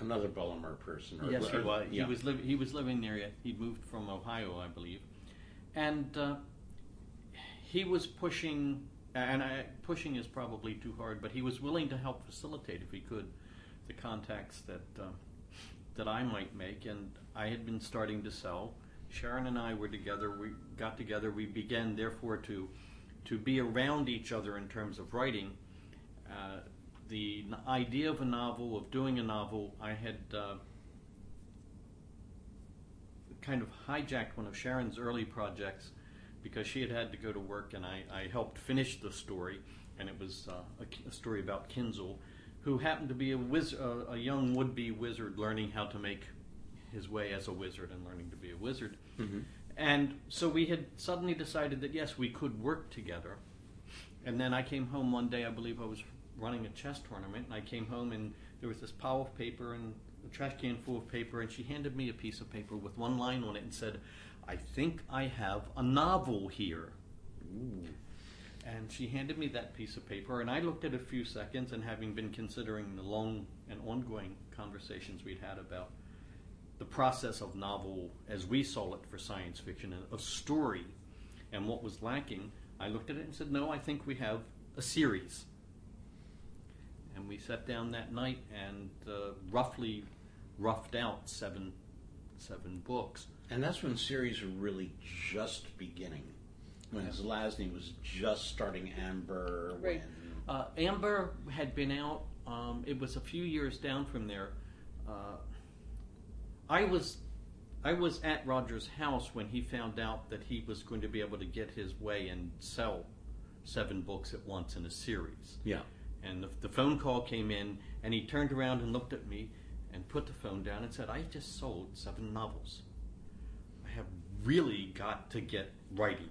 another Bellamar person. Yes, he was. Yeah. He was living there yet. He'd moved from Ohio, I believe, and he was pushing. And pushing is probably too hard, but he was willing to help facilitate, if he could, the contacts that I might make. And I had been starting to sell. Sharon and I were together. We got together. We began, therefore, to be around each other in terms of writing. The idea of a novel, of doing a novel, I had kind of hijacked one of Sharon's early projects because she had to go to work, and I helped finish the story, and it was a story about Kinzel, who happened to be a young would-be wizard learning how to make his way as a wizard and learning to be a wizard. Mm-hmm. And so we had suddenly decided that, yes, we could work together. And then I came home one day, I believe I was running a chess tournament, and I came home and there was this pile of paper and a trash can full of paper, and she handed me a piece of paper with one line on it and said, "I think I have a novel here." Ooh. And she handed me that piece of paper, and I looked at it a few seconds, and having been considering the long and ongoing conversations we'd had about the process of novel as we saw it for science fiction, a story, and what was lacking, I looked at it and said, "No, I think we have a series." And we sat down that night and roughly roughed out seven books. And that's when series were really just beginning. When Zelazny was just starting Amber. Right. When Amber had been out. It was a few years down from there. I was at Roger's house when he found out that he was going to be able to get his way and sell 7 books at once in a series. Yeah. And the phone call came in, and he turned around and looked at me and put the phone down and said, "I just sold 7 novels. I have really got to get writing."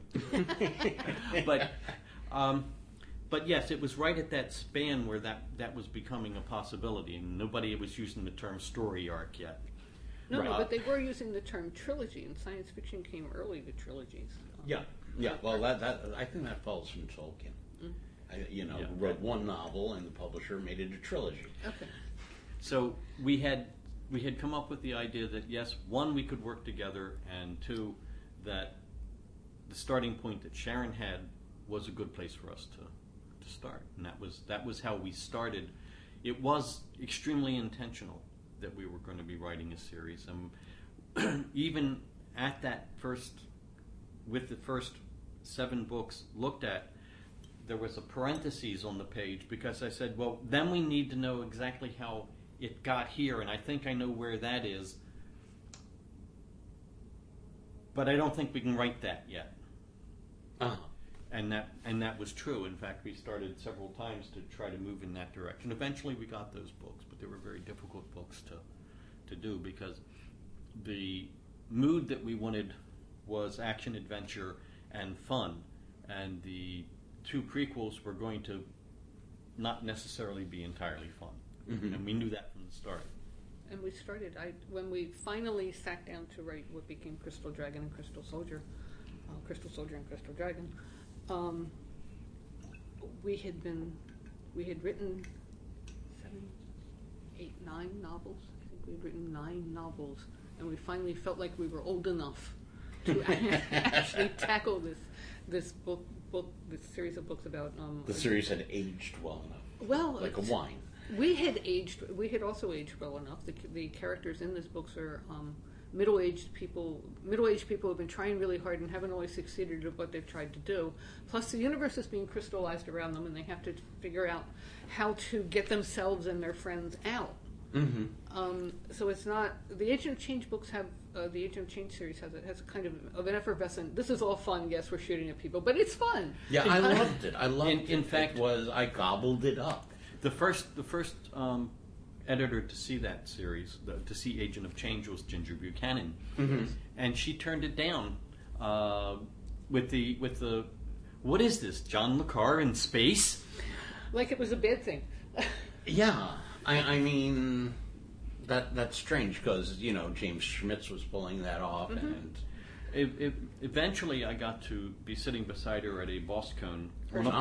But yes, it was right at that span where that was becoming a possibility, and nobody was using the term story arc yet. No, but they were using the term trilogy, and science fiction came early to trilogies. Yeah. Well, that I think that falls from Tolkien. Wrote one novel, and the publisher made it a trilogy. Okay. So we had come up with the idea that, yes, 1, we could work together, and 2, that the starting point that Sharon had was a good place for us to start, and that was how we started. It was extremely intentional that we were going to be writing a series, and even at that with the first 7 books looked at, there was a parenthesis on the page because I said, well, then we need to know exactly how it got here, and I think I know where that is, but I don't think we can write that yet. Uh-huh. And that was true. In fact, we started several times to try to move in that direction. Eventually we got those books, but they were very difficult books to do because the mood that we wanted was action, adventure, and fun, and the 2 prequels were going to not necessarily be entirely fun. Mm-hmm. And we knew that from the start. And we started, when we finally sat down to write what became Crystal Dragon and Crystal Soldier and Crystal Dragon, we had written 7, 8, 9 novels. I think we had written 9 novels, and we finally felt like we were old enough to actually tackle this series of books about. The series had aged well enough. Well, like a wine. We had also aged well enough. The characters in these books are middle-aged people who have been trying really hard and haven't always succeeded at what they've tried to do. Plus, the universe is being crystallized around them, and they have to figure out how to get themselves and their friends out. Mm-hmm. So it's not the Agent of Change books have the Agent of Change series has a kind of an effervescent. This is all fun. Yes, we're shooting at people, but it's fun. Yeah, I loved it. In fact, I gobbled it up. The first editor to see that series, to see Agent of Change, was Ginger Buchanan, mm-hmm. and she turned it down with the what is this, John Le Carre in space? Like it was a bad thing. Yeah, I mean that's strange because James Schmitz was pulling that off, mm-hmm. and eventually I got to be sitting beside her at a BossCon.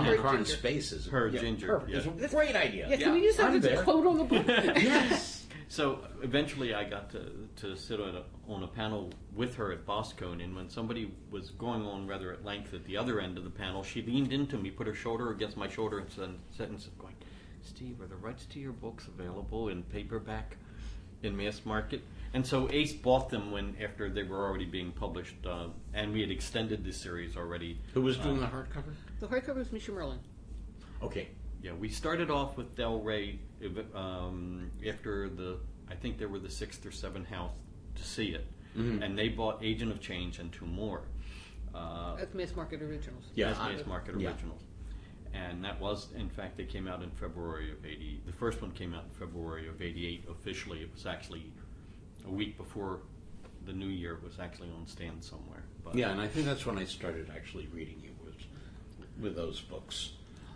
Omicron Spaces. Her Ginger. It's a great idea. Yeah, can we use that as a quote on the book? Yes. So eventually I got to sit on a panel with her at Boscone, and when somebody was going on rather at length at the other end of the panel, she leaned into me, put her shoulder against my shoulder, and said, going, "Steve, are the rights to your books available in paperback in mass market?" And so Ace bought them after they were already being published, and we had extended the series already. Who was doing the hardcover? The hardcover was Misha Merlin. Okay. Yeah, we started off with Del Rey after I think they were the 6th or 7th house to see it, and they bought Agent of Change and 2 more. That's Mass Market Originals. That's Mass Market Yeah. Originals. And that was, in fact, they came out in February of 80. The first one came out in February of 88 officially. It was actually a week before the new year. It was actually on stand somewhere. But Yeah, and I think that's when I started actually reading you with those books.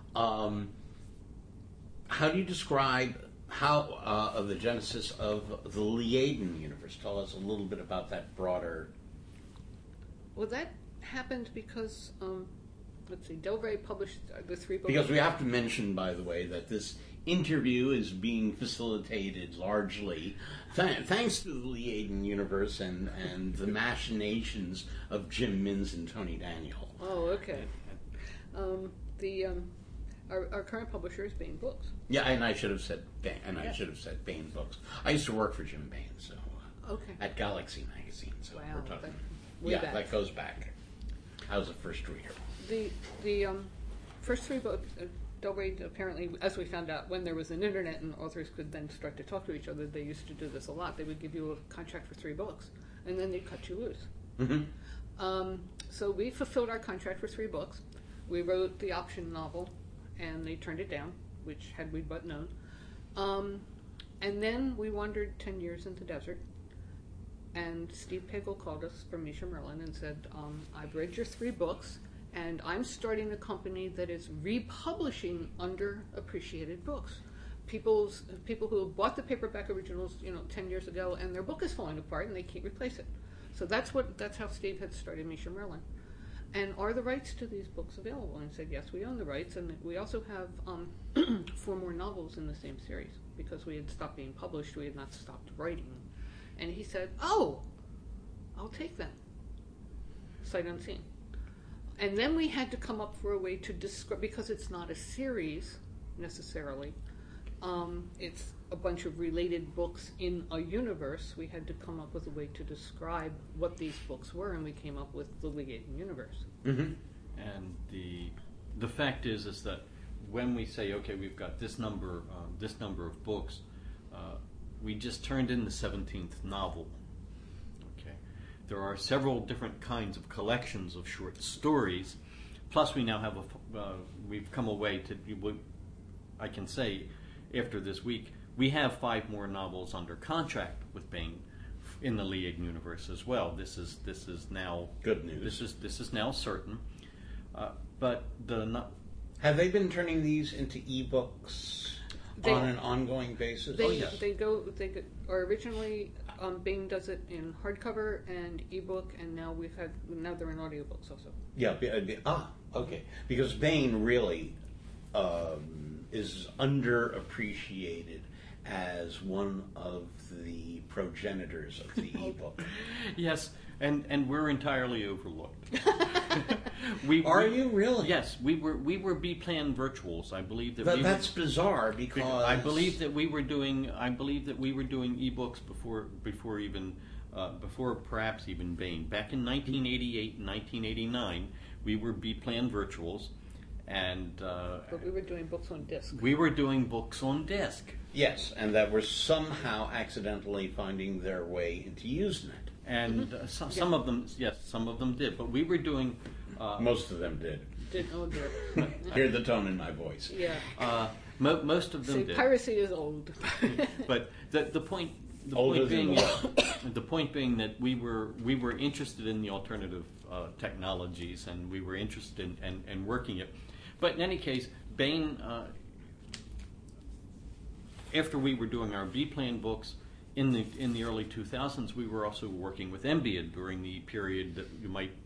How do you describe of the genesis of the Liaden universe? Tell us a little bit about that broader. Well, that happened because, let's see, Del Rey published the 3 books. Because we have to mention, by the way, that this interview is being facilitated largely thanks to the Liaden universe and the machinations of Jim Minns and Tony Daniel. Oh, okay. Our current publisher is Baen Books. Yeah, and I should have said Baen Books. I used to work for Jim Baen, so Okay. at Galaxy Magazine. So Wow, we're talking. way back. That goes back. I was a first reader. The first 3 books, Del Rey apparently, as we found out, when there was an internet and authors could then start to talk to each other, they used to do this a lot. They would give you a contract for 3 books, and then they'd cut you loose. Mm-hmm. So we fulfilled our contract for 3 books. We wrote the option novel, and they turned it down, which had we but known. And then we wandered 10 years in the desert, and Steve Pagel called us from Misha Merlin and said, I've read your 3 books, and I'm starting a company that is republishing underappreciated books. People who have bought the paperback originals, 10 years ago, and their book is falling apart, and they can't replace it. So that's how Steve had started Misha Merlin. And are the rights to these books available? And I said, yes, we own the rights, and we also have 4 more novels in the same series, because we had stopped being published, we had not stopped writing. And he said, oh, I'll take them. Sight unseen. And then we had to come up for a way to describe, because it's not a series necessarily, it's a bunch of related books in a universe. We had to come up with a way to describe what these books were, and we came up with the Liaden universe. Mm-hmm. And the fact is that when we say, okay, we've got this number of books, we just turned in the 17th novel. Okay, there are several different kinds of collections of short stories. Plus, we now have we've come away to. I can say, after this week, we have 5 more novels under contract with Baen in the Liaden universe as well. This is now Good news. This is now certain. But Have they been turning these into ebooks on an ongoing basis? Yes. Or originally, Baen does it in hardcover and ebook, and now they're in audiobooks also. Yeah. Okay. Because Baen really is underappreciated as one of the progenitors of the ebook. Yes, and we're entirely overlooked. Are you really? Yes, we were B-Plan Virtuals. I believe that's bizarre because I believe that we were doing ebooks before perhaps even Baen. Back in 1988 and 1989, we were B-Plan Virtuals. But we were doing books on disc. We were doing books on disc. Yes, and that were somehow accidentally finding their way into Usenet. And some of them did. But we were doing. Most of them did. Oh dear. Hear the tone in my voice. Yeah. Most of them did. Piracy is old. But the point being that we were interested in the alternative technologies, and we were interested in working it. But in any case, Baen, after we were doing our B-Plan books in the early 2000s, we were also working with Embia during the period that you might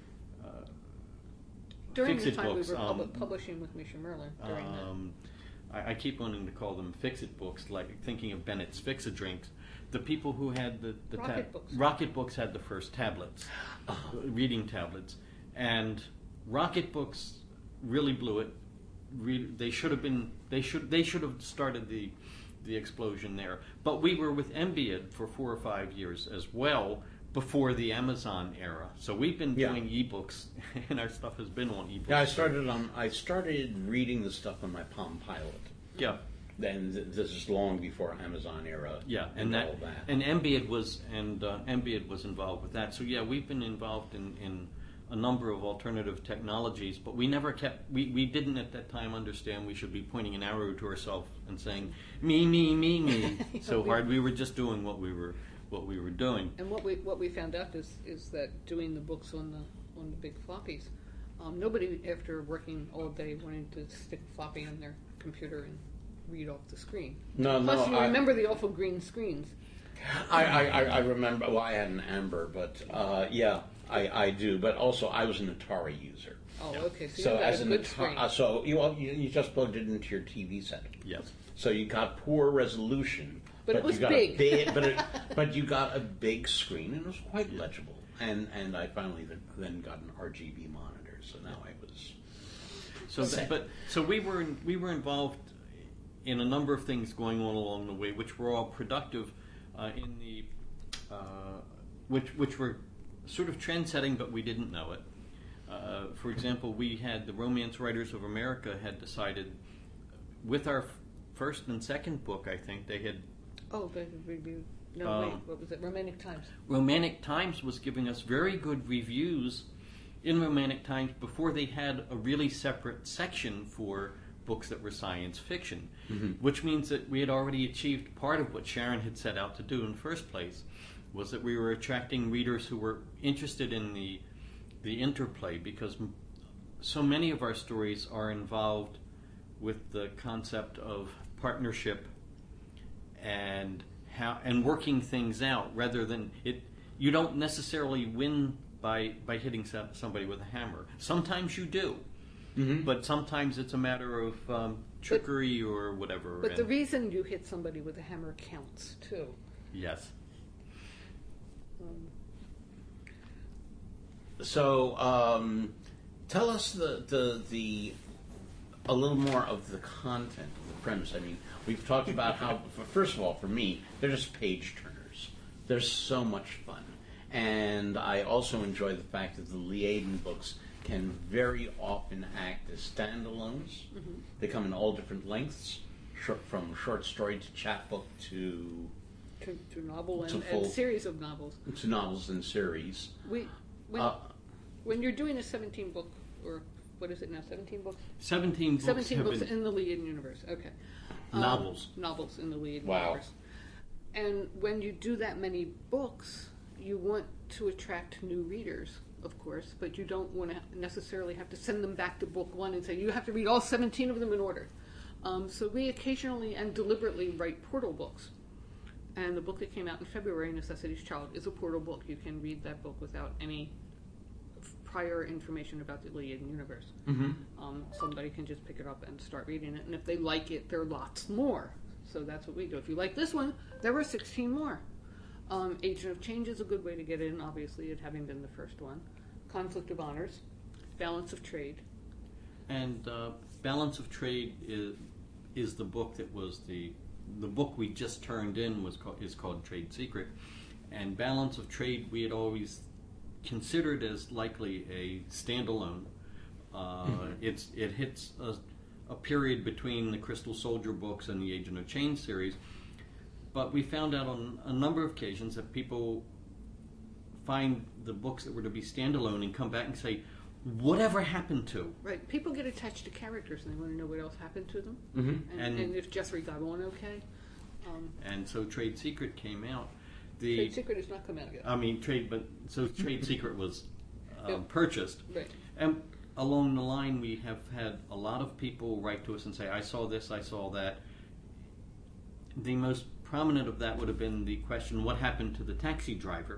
during the Fixit time books. We were publishing with Misha Merlin during I keep wanting to call them fix-it books, like thinking of Bennett's Fix-a-Drinks. The people who had the Rocket Books had the first tablets, reading tablets, and Rocket Books really blew it. They should have started the explosion there. But we were with Embed for 4 or 5 years as well before the Amazon era. So we've been doing ebooks, and our stuff has been on ebooks. Yeah, I started reading the stuff on my Palm Pilot. Yeah. Then this is long before Amazon era. Yeah, and all that. And Embed was involved with that. So yeah, we've been involved in a number of alternative technologies, but we never we didn't at that time understand we should be pointing an arrow to ourselves and saying me so hard. We were just doing what we were doing. And what we found out is that doing the books on the big floppies, nobody after working all day wanted to stick a floppy on their computer and read off the screen. Plus, you remember the awful green screens. I remember. Well, I had an Amber, but I do. But also, I was an Atari user. Oh, okay. So you got a good screen. So you just plugged it into your TV set. Yes. So you got poor resolution, but it was you got big. but you got a big screen, and it was quite legible. And I finally then got an RGB monitor. So now I was. So we were involved in a number of things going on along the way, which were all productive, which were sort of trend-setting, but we didn't know it. For example, we had the Romance Writers of America had decided, with our first and second book, I think they had. Oh, they reviewed. No, wait, what was it? Romantic Times. Romantic Times was giving us very good reviews in Romantic Times before they had a really separate section for books that were science fiction, which means that we had already achieved part of what Sharon had set out to do in the first place, was that we were attracting readers who were interested in the interplay, because so many of our stories are involved with the concept of partnership and working things out, rather than you don't necessarily win by hitting somebody with a hammer. Sometimes you do. But sometimes it's a matter of trickery or whatever. But the reason you hit somebody with a hammer counts, too. Yes. So, tell us the a little more of the content of the premise. I mean, we've talked about how, first of all, for me, they're just page turners. They're so much fun. And I also enjoy the fact that the Liaden books can very often act as standalones. They come in all different lengths, from short story to chapbook to novel and series of novels. To novels and series. When you're doing a 17-book, or what is it now, 17 books? 17 books. 17 books in the Liaden universe, okay. Novels. Novels in the Liaden universe. And when you do that many books, you want to attract new readers, of course, but you don't want to necessarily have to send them back to book one and say, you have to read all 17 of them in order. So we occasionally and deliberately write portal books. And the book that came out in February, Necessity's Child, is a portal book. You can read that book without any prior information about the Liaden universe. Somebody can just pick it up and start reading it. And if they like it, there are lots more. So that's what we do. If you like this one, there were 16 more. Agent of Change is a good way to get in, obviously, it having been the first one. Conflict of Honors, Balance of Trade. And Balance of Trade is the book that was the book we just turned in is called Trade Secret. And Balance of Trade we had always considered as likely a standalone. It hits a period between the Crystal Soldier books and the Agent of Change series. But we found out on a number of occasions that people find the books that were to be standalone and come back and say, whatever happened to? Right. People get attached to characters and they want to know what else happened to them. And if Jeffrey got on okay. And so Trade Secret came out. Trade Secret has not come out yet. I mean, Trade Secret was purchased. Right. And along the line, we have had a lot of people write to us and say, I saw this, I saw that. The most prominent of that would have been the question, what happened to the taxi driver?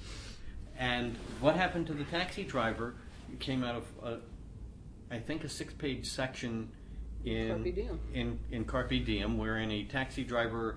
And what happened to the taxi driver came out of, I think, a 6-page section Carpe Diem. in Carpe Diem, wherein a taxi driver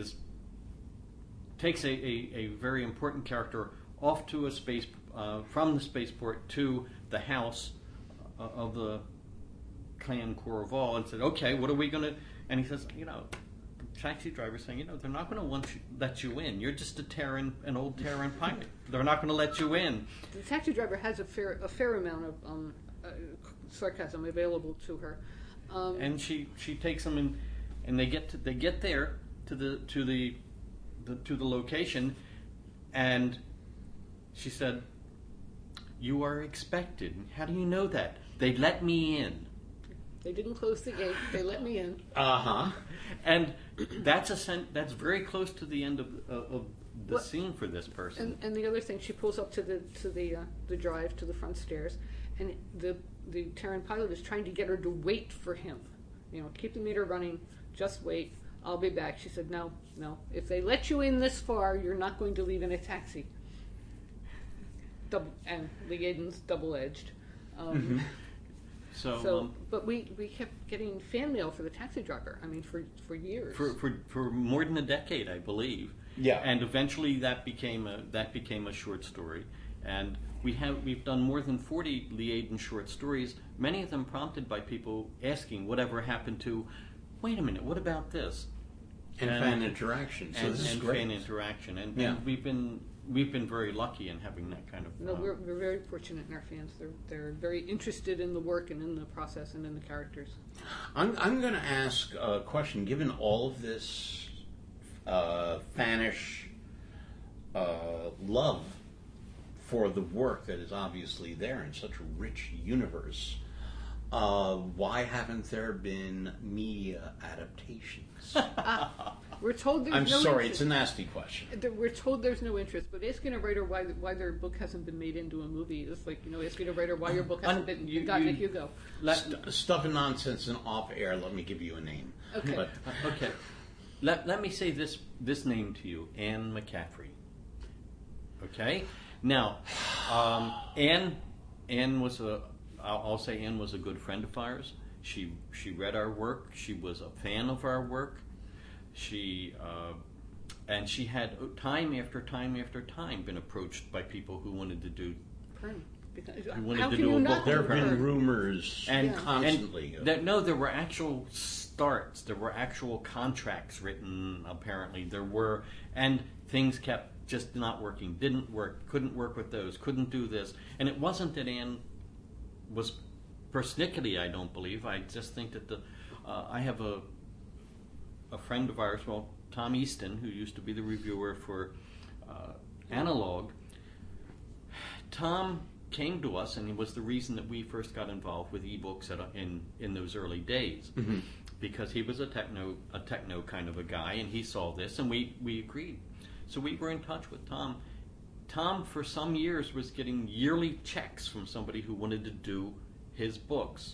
takes a very important character off to a space from the spaceport to the house of the Clan Corval and said, "Okay, what are we going to?" And he says, the taxi driver saying, they're not going to let you in. You're just an old Terran pilot. They're not going to let you in. The taxi driver has a fair amount of sarcasm available to her. And she takes them in, and they get there to the location, and she said, "You are expected." How do you know that? They let me in. They didn't close the gate. They let me in. And that's very close to the end of the scene for this person. And the other thing, she pulls up to the drive to the front stairs, and the Terran pilot is trying to get her to wait for him. Keep the meter running. Just wait. I'll be back. She said, "No. If they let you in this far, you're not going to leave in a taxi." And Lee Aiden's double-edged. But we kept getting fan mail for the taxi driver. I mean, for years. For more than a decade, I believe. Yeah. And eventually that became a short story. And we've done more than 40 Lee Aiden short stories. Many of them prompted by people asking, "Whatever happened to? Wait a minute, what about this?" And fan interaction. So this is great. Fan interaction, and we've been very lucky in having that kind of. No, we're very fortunate in our fans. They're very interested in the work and in the process and in the characters. I'm going to ask a question. Given all of this fanish love for the work that is obviously there in such a rich universe, why haven't there been media adaptations? We're told there's I'm no sorry, interest. it's a nasty question. We're told there's no interest, but asking a writer why their book hasn't been made into a movie is like asking a writer why your book hasn't been gotten a Hugo. Stuff and nonsense and off air. Let me give you a name. Okay. Okay. Let me say this name to you, Anne McCaffrey. Okay. Now, Anne was I'll say Anne was a good friend of ours. She read our work. She was a fan of our work. She had time after time after time been approached by people who wanted to do. Who wanted to do a book. There have been rumors constantly. There were actual starts. There were actual contracts written. Apparently, there were, and things kept just not working. Didn't work. Couldn't work with those. Couldn't do this. And it wasn't that Anne was persnickety, I don't believe. I just think that I have a friend of ours, Tom Easton, who used to be the reviewer for Analog. Tom came to us, and it was the reason that we first got involved with ebooks in those early days, because he was a techno kind of a guy, and he saw this, and we agreed. So we were in touch with Tom. Tom, for some years, was getting yearly checks from somebody who wanted to do his books,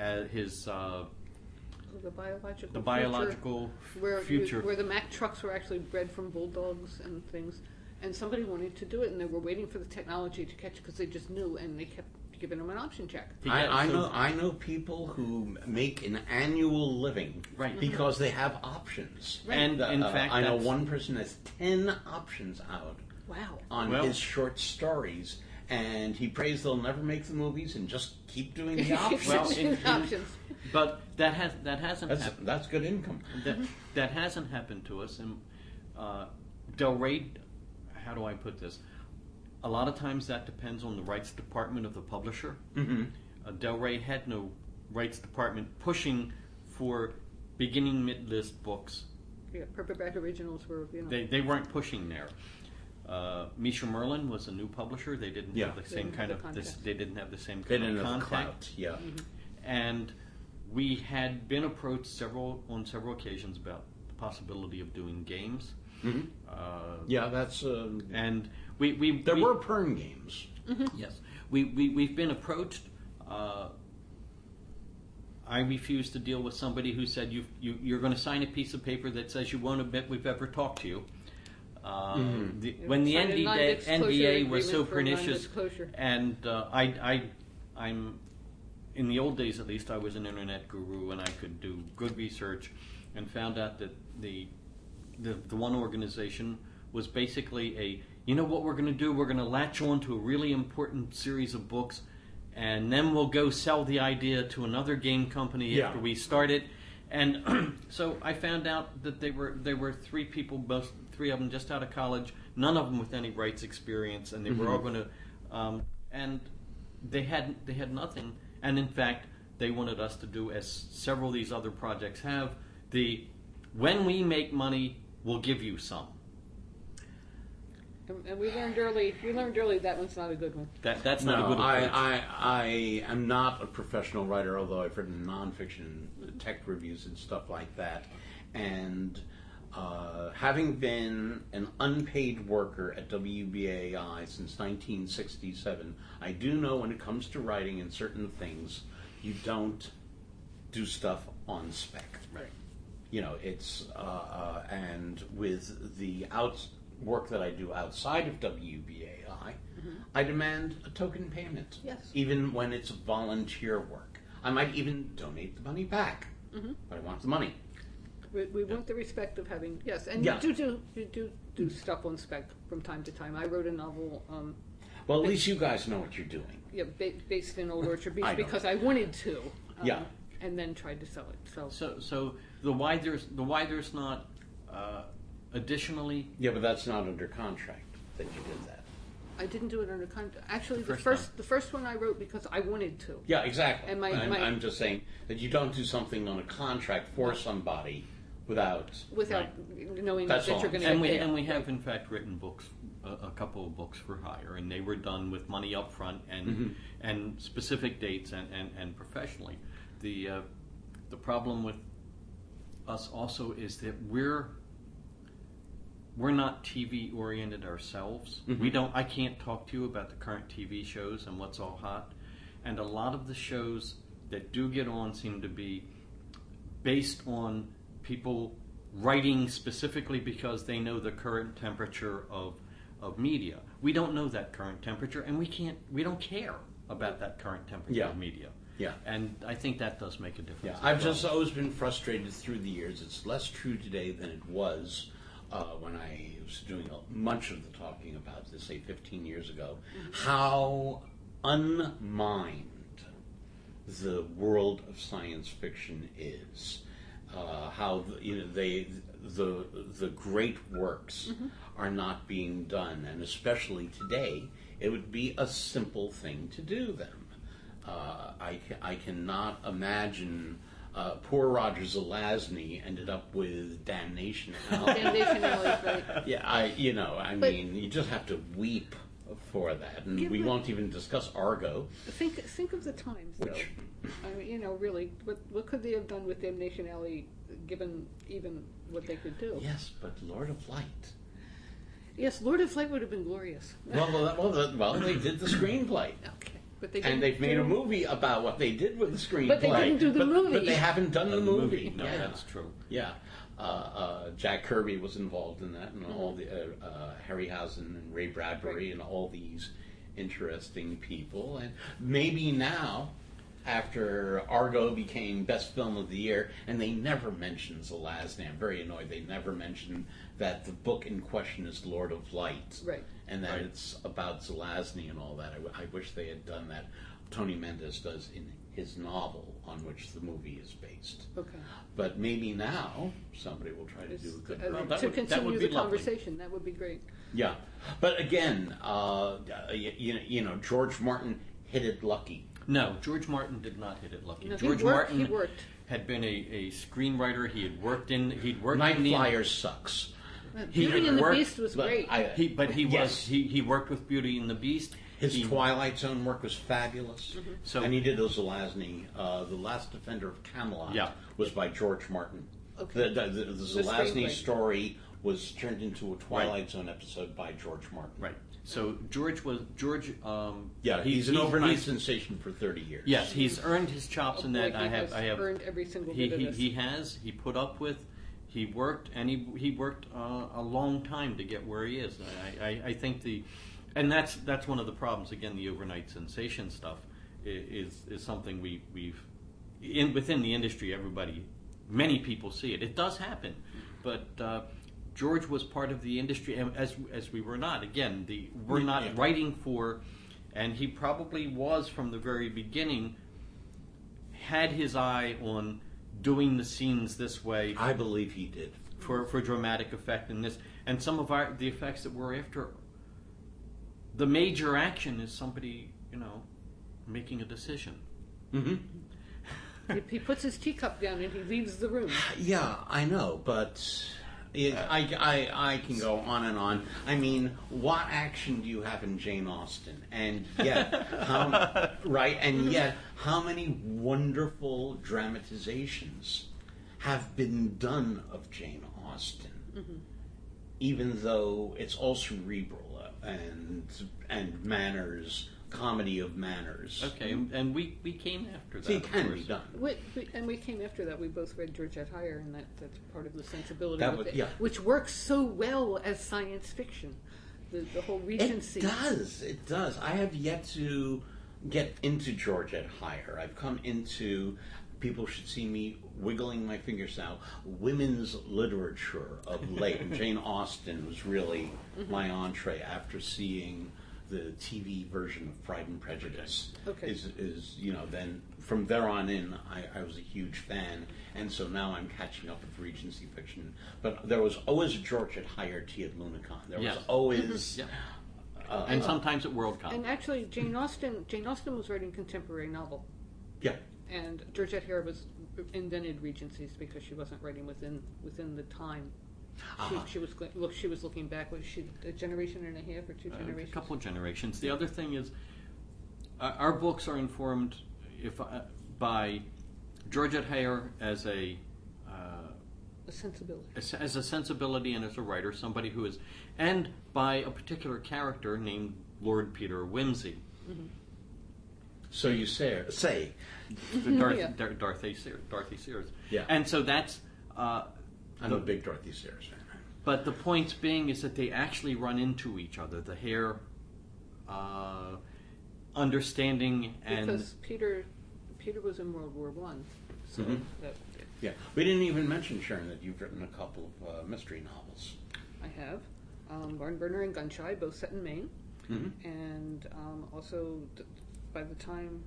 the biological future, where the Mack trucks were actually bred from bulldogs and things, and somebody wanted to do it, and they were waiting for the technology to catch because they just knew, and they kept giving them an option check. I know people who make an annual living because they have options. Right. And in fact, I know one person has 10 options out. Wow. On his short stories, and he prays they'll never make the movies and just keep doing the options. Options. But that hasn't happened. That's good income. That hasn't happened to us. And Del Rey, how do I put this? A lot of times that depends on the rights department of the publisher. Del Rey had no rights department pushing for beginning mid-list books. Yeah, Paperback Originals were, They weren't pushing there. Misha Merlin was a new publisher. They didn't have the same kind of this. They didn't have the same kind of contact. And we had been approached on several occasions about the possibility of doing games. That's and we were Pern games. Yes, we've been approached. I refused to deal with somebody who said you're going to sign a piece of paper that says you won't admit we've ever talked to you. When the NDA was so pernicious, and I'm in the old days at least, I was an internet guru and I could do good research, and found out that the one organization was basically you know what we're going to do? We're going to latch on to a really important series of books, and then we'll go sell the idea to another game company after we start it. And so I found out that there were three people, three of them just out of college, none of them with any rights experience, and they were all going to, and they had nothing. And in fact, they wanted us to do, as several of these other projects have, when we make money, we'll give you some. And we learned early. That one's not a good one. That's not a good approach. I am not a professional writer, although I've written nonfiction, tech reviews, and stuff like that. And having been an unpaid worker at WBAI since 1967, I do know when it comes to writing and certain things, you don't do stuff on spec. Right. You know, it's and with the work that I do outside of WBAI, I demand a token payment. Yes. Even when it's volunteer work. I might even donate the money back, but I want the money. We want the respect of having, yes, and you do stuff on spec from time to time. I wrote a novel. Well, at least you guys know what you're doing. Yeah, based in Old Orchard Beach I know. because I wanted to. Yeah. And then tried to sell it. So the why there's not additionally. Yeah, but that's not under contract that you did that. I didn't do it under contract. Actually, the First first one I wrote because I wanted to. Yeah, exactly. And I'm just saying that you don't do something on a contract for somebody without knowing That's that all. you're going to And get paid. we have in fact written books, a couple of books for hire, and they were done with money up front and specific dates and professionally. The problem with us also is that we're not TV oriented ourselves. I can't talk to you about the current TV shows and what's all hot, and a lot of the shows that do get on seem to be based on people writing specifically because they know the current temperature of media. We don't know that current temperature, and we don't care about that current temperature of media. Yeah. And I think that does make a difference. Yeah, I've just always been frustrated through the years. It's less true today than it was when I was doing much of the talking about this, say 15 years ago, how unmined the world of science fiction is. How the great works are not being done, and especially today, it would be a simple thing to do them. I cannot imagine poor Roger Zelazny ended up with Damnation Alley. Damnation Alley, right? Yeah, I mean, you just have to weep for that, and we won't even discuss Argo. Think of the times, though. I mean, really, what could they have done with Damnation Alley, given even what they could do? Yes, but Lord of Light. Yes, Lord of Light would have been glorious. Well, they did the screenplay. Okay. But they didn't And they've made a movie about what they did with the screenplay. But they didn't do the movie. But they haven't done the movie. No, Yeah. that's true. Yeah. Jack Kirby was involved in that, and all the Harryhausen and Ray Bradbury and all these interesting people. And maybe now, after Argo became Best Film of the Year, and they never mentioned Zelazny. I'm very annoyed. They never mentioned that the book in question is Lord of Light. Right. And that it's about Zelazny and all that. I wish they had done that. Tony Mendez does in his novel on which the movie is based. Okay. But maybe now somebody will try to do a good job. that to would- that continue would the be lovely. conversation, that would be great. Yeah. But again, George Martin hit it lucky. No, George Martin did not hit it lucky. No, George he Martin worked. had been a screenwriter. He'd worked in Night in the Flyers sucks. Beauty and the worked- Beast was but great. he worked with Beauty and the Beast. His Twilight Zone work was fabulous. So- and he did those Zelazny. The Last Defender of Camelot was by George Martin. Okay. The Zelazny screenplay. story was turned into a Twilight Zone episode by George Martin. Right. So George. He's an overnight sensation for 30 years. Yes, he's earned his chops in that. He I has have earned every single bit of this. He has. He put up with. He worked, and he worked a long time to get where he is. I think and that's one of the problems. Again, the overnight sensation stuff. is something we've within the industry. Many people see it. It does happen, but George was part of the industry, and as we were not. Again, we're not writing for, and he probably was from the very beginning. Had his eye on doing the scenes this way. I believe he did for dramatic effect in this, and some of the effects that we're after. The major action is somebody, making a decision. Mm-hmm. He puts his teacup down and he leaves the room. Yeah, I know, but I can go on and on. I mean, what action do you have in Jane Austen? And yet, how many wonderful dramatizations have been done of Jane Austen, even though it's all cerebral and manners. Comedy of manners. Okay, and we came after that. See, it can be done. We came after that. We both read Georgette Heyer, and that's part of the sensibility That of would- it, yeah. which works so well as science fiction. The whole Regency. It does. I have yet to get into Georgette Heyer. I've come into, people should see me wiggling my fingers now, women's literature of late. And Jane Austen was really my entree after seeing the TV version of Pride and Prejudice. Okay. Then from there on in, I was a huge fan, and so now I'm catching up with Regency fiction. But there was always a Georgette Heyer tea at Lunicon. There was always... and sometimes at WorldCon. And actually, Jane Austen was writing contemporary novel. Yeah. And Georgette Heyer invented Regencies because she wasn't writing within the time. She was looking back. Was she a generation and a half or two generations? A couple of generations. The other thing is, our books are informed by Georgette Heyer as a sensibility, as a sensibility, and as a writer, somebody who is, and by a particular character named Lord Peter Wimsey. Mm-hmm. So you say. Dorothy Sears. Yeah. And so that's. I'm a big Dorothy Sayers fan. But the point being is that they actually run into each other. The Hare understanding and because Peter was in World War One, so yeah. We didn't even mention, Sharon, that you've written a couple of mystery novels. I have Barn Burner and Gunshy, both set in Maine, and also by the time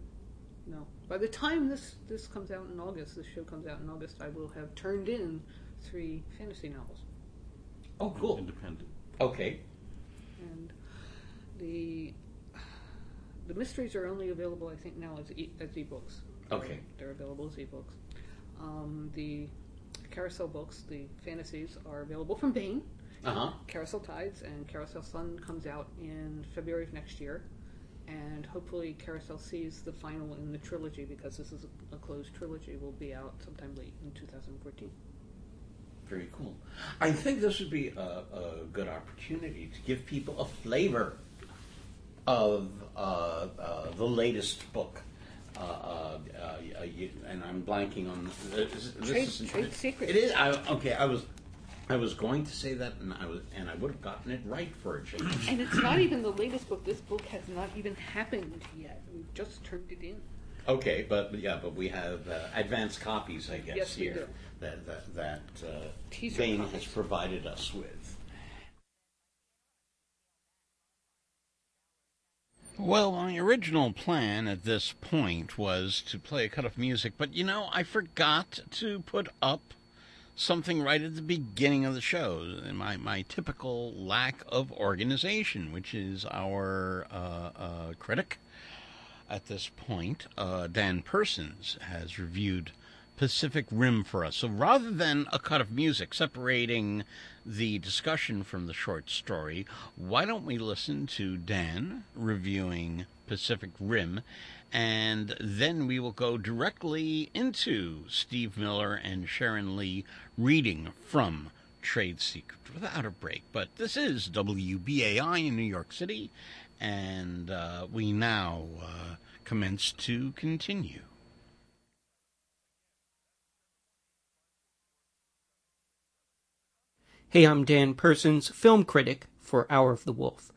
this comes out in August, this show comes out in August, I will have turned in 3 fantasy novels. Oh, cool. Independent. Okay. And the mysteries are only available, I think, now as ebooks. Okay. They're available as ebooks. The Carousel books, the fantasies, are available from Baen. Carousel Tides and Carousel Sun comes out in February of next year. And hopefully Carousel Seas, the final in the trilogy, because this is a closed trilogy, will be out sometime late in 2014. Very cool. I think this would be a good opportunity to give people a flavor of the latest book. And I'm blanking on Trade Secrets. It is. I was going to say that, and I would have gotten it right for a change. And it's not even the latest book. This book has not even happened yet. We've just turned it in. Okay, but we have advanced copies, I guess, yes, here that Baen has provided us with. Well, my original plan at this point was to play a cut of music, but I forgot to put up something right at the beginning of the show. My typical lack of organization, which is our critic at this point, Dan Persons, has reviewed Pacific Rim for us. So rather than a cut of music separating the discussion from the short story, why don't we listen to Dan reviewing Pacific Rim, and then we will go directly into Steve Miller and Sharon Lee reading from Trade Secrets without a break. But this is WBAI in New York City, and we now commence to continue. Hey, I'm Dan Persons, film critic for Hour of the Wolf.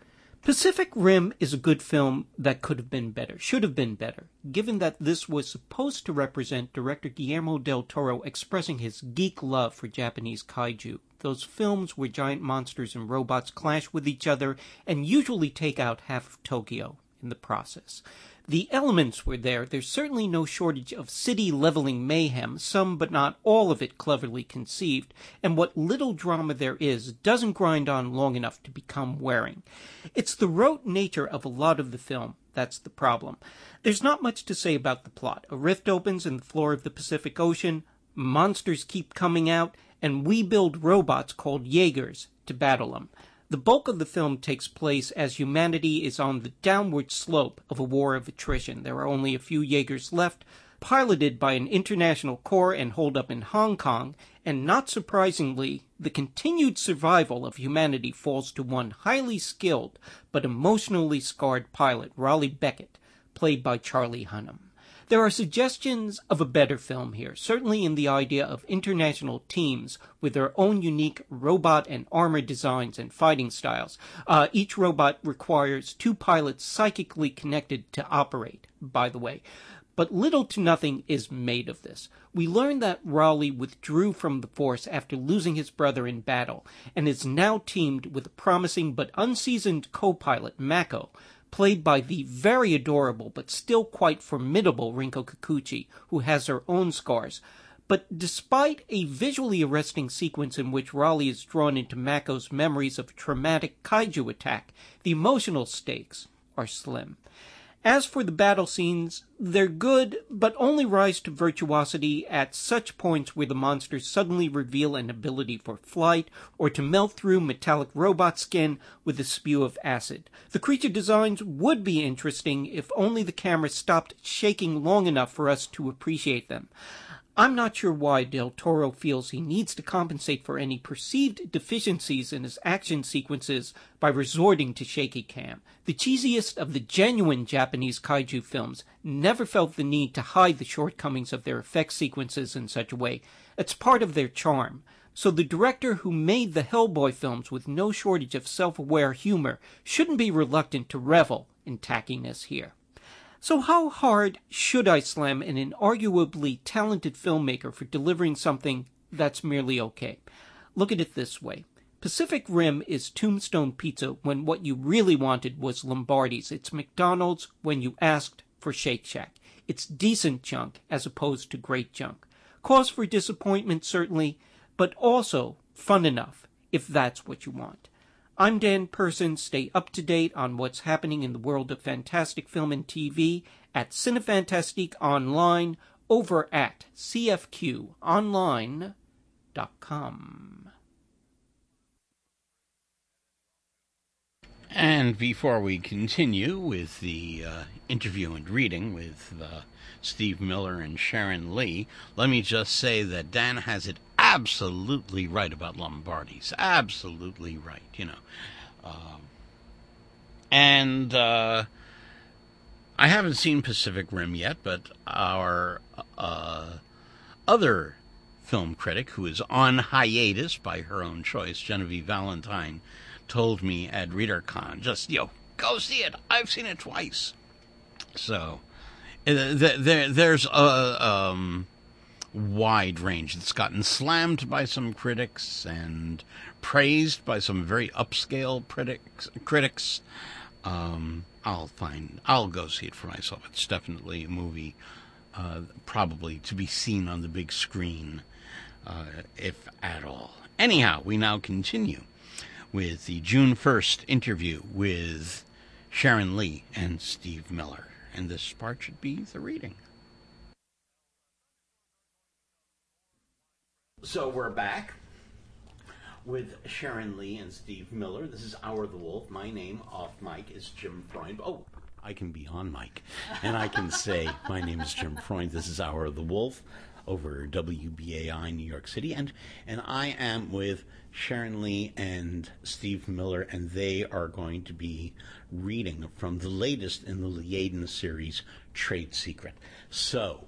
Pacific Rim is a good film that could have been better, should have been better, given that this was supposed to represent director Guillermo del Toro expressing his geek love for Japanese kaiju, those films where giant monsters and robots clash with each other and usually take out half of Tokyo in the process. The elements were there. There's certainly no shortage of city-leveling mayhem, some but not all of it cleverly conceived, and what little drama there is doesn't grind on long enough to become wearing. It's the rote nature of a lot of the film that's the problem. There's not much to say about the plot. A rift opens in the floor of the Pacific Ocean, monsters keep coming out, and we build robots called Jaegers to battle them. The bulk of the film takes place as humanity is on the downward slope of a war of attrition. There are only a few Jaegers left, piloted by an international corps and holed up in Hong Kong, and not surprisingly, the continued survival of humanity falls to one highly skilled but emotionally scarred pilot, Raleigh Beckett, played by Charlie Hunnam. There are suggestions of a better film here, certainly in the idea of international teams with their own unique robot and armor designs and fighting styles. Each robot requires two pilots psychically connected to operate, by the way. But little to nothing is made of this. We learn that Raleigh withdrew from the force after losing his brother in battle, and is now teamed with a promising but unseasoned co-pilot, Mako, played by the very adorable but still quite formidable Rinko Kikuchi, who has her own scars. But despite a visually arresting sequence in which Raleigh is drawn into Mako's memories of a traumatic kaiju attack, the emotional stakes are slim. As for the battle scenes, they're good, but only rise to virtuosity at such points where the monsters suddenly reveal an ability for flight, or to melt through metallic robot skin with a spew of acid. The creature designs would be interesting if only the camera stopped shaking long enough for us to appreciate them. I'm not sure why Del Toro feels he needs to compensate for any perceived deficiencies in his action sequences by resorting to shaky cam. The cheesiest of the genuine Japanese kaiju films never felt the need to hide the shortcomings of their effect sequences in such a way. It's part of their charm. So the director who made the Hellboy films with no shortage of self-aware humor shouldn't be reluctant to revel in tackiness here. So how hard should I slam an inarguably talented filmmaker for delivering something that's merely okay? Look at it this way. Pacific Rim is Tombstone Pizza when what you really wanted was Lombardi's. It's McDonald's when you asked for Shake Shack. It's decent junk as opposed to great junk. Cause for disappointment, certainly, but also fun enough, if that's what you want. I'm Dan Person. Stay up to date on what's happening in the world of fantastic film and TV at Cinefantastique Online over at cfqonline.com. And before we continue with the interview and reading with Steve Miller and Sharon Lee, let me just say that Dan has it absolutely right about Lombardi's. Absolutely right, you know. I haven't seen Pacific Rim yet, but our other film critic, who is on hiatus by her own choice, Genevieve Valentine, told me at ReaderCon, just, go see it. I've seen it twice. So, there's a wide range. It's gotten slammed by some critics and praised by some very upscale critics. I'll go see it for myself. It's definitely a movie probably to be seen on the big screen, if at all. Anyhow, we now continue with the June 1st interview with Sharon Lee and Steve Miller. And this part should be the reading. So we're back with Sharon Lee and Steve Miller. This is Hour of the Wolf. My name off mic is Jim Freund. Oh, I can be on mic. And I can say, my name is Jim Freund. This is Hour of the Wolf over WBAI New York City. And I am with Sharon Lee and Steve Miller, and they are going to be reading from the latest in the Liaden series, Trade Secret. So,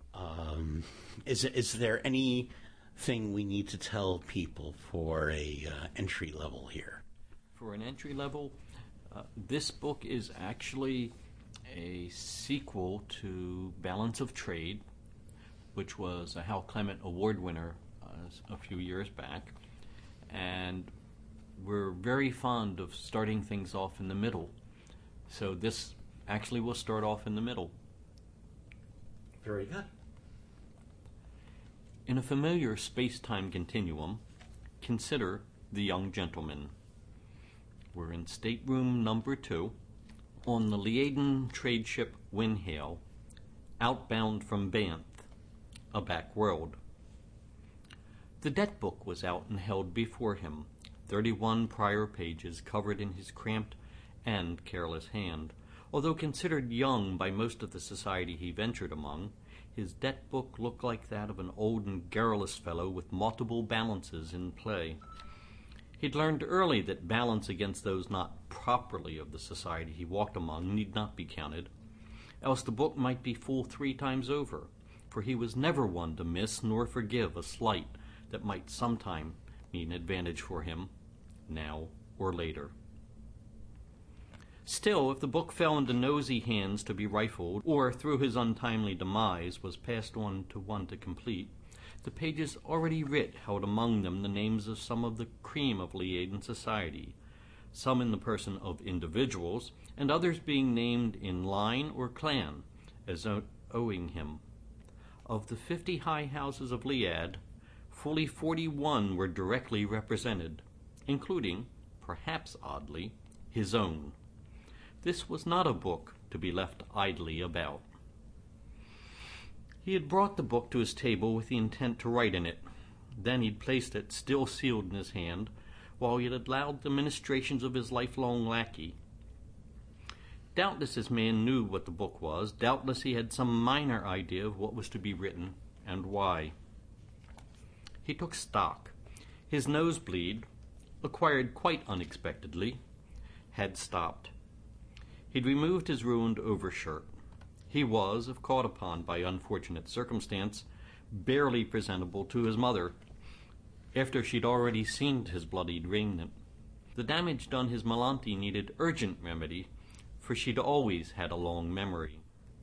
is there anything we need to tell people for a entry level here? For an entry level, This book is actually a sequel to Balance of Trade, which was a Hal Clement Award winner a few years back. And we're very fond of starting things off in the middle. So this actually will start off in the middle. Very good. In a familiar space-time continuum, consider the young gentleman. We're in stateroom number 2 on the Liaden trade ship Winhale, outbound from Banth, a back world. The debt book was out and held before him, 31 prior pages covered in his cramped and careless hand. Although considered young by most of the society he ventured among, his debt book looked like that of an old and garrulous fellow with multiple balances in play. He'd learned early that balance against those not properly of the society he walked among need not be counted, else the book might be full 3 times over, for he was never one to miss nor forgive a slight that might sometime mean advantage for him, now or later. Still, if the book fell into nosy hands to be rifled, or through his untimely demise was passed on to one to complete, the pages already writ held among them the names of some of the cream of Liaden society, some in the person of individuals, and others being named in line or clan as owing him. Of the 50 high houses of Liad, fully 41 were directly represented, including, perhaps oddly, his own. This was not a book to be left idly about. He had brought the book to his table with the intent to write in it. Then he'd placed it, still sealed in his hand, while he had allowed the ministrations of his lifelong lackey. Doubtless this man knew what the book was. Doubtless he had some minor idea of what was to be written and why. He took stock. His nosebleed, acquired quite unexpectedly, had stopped. He'd removed his ruined overshirt. He was, if caught upon by unfortunate circumstance, barely presentable to his mother, after she'd already seen his bloodied raiment. The damage done his Melanti needed urgent remedy, for she'd always had a long memory.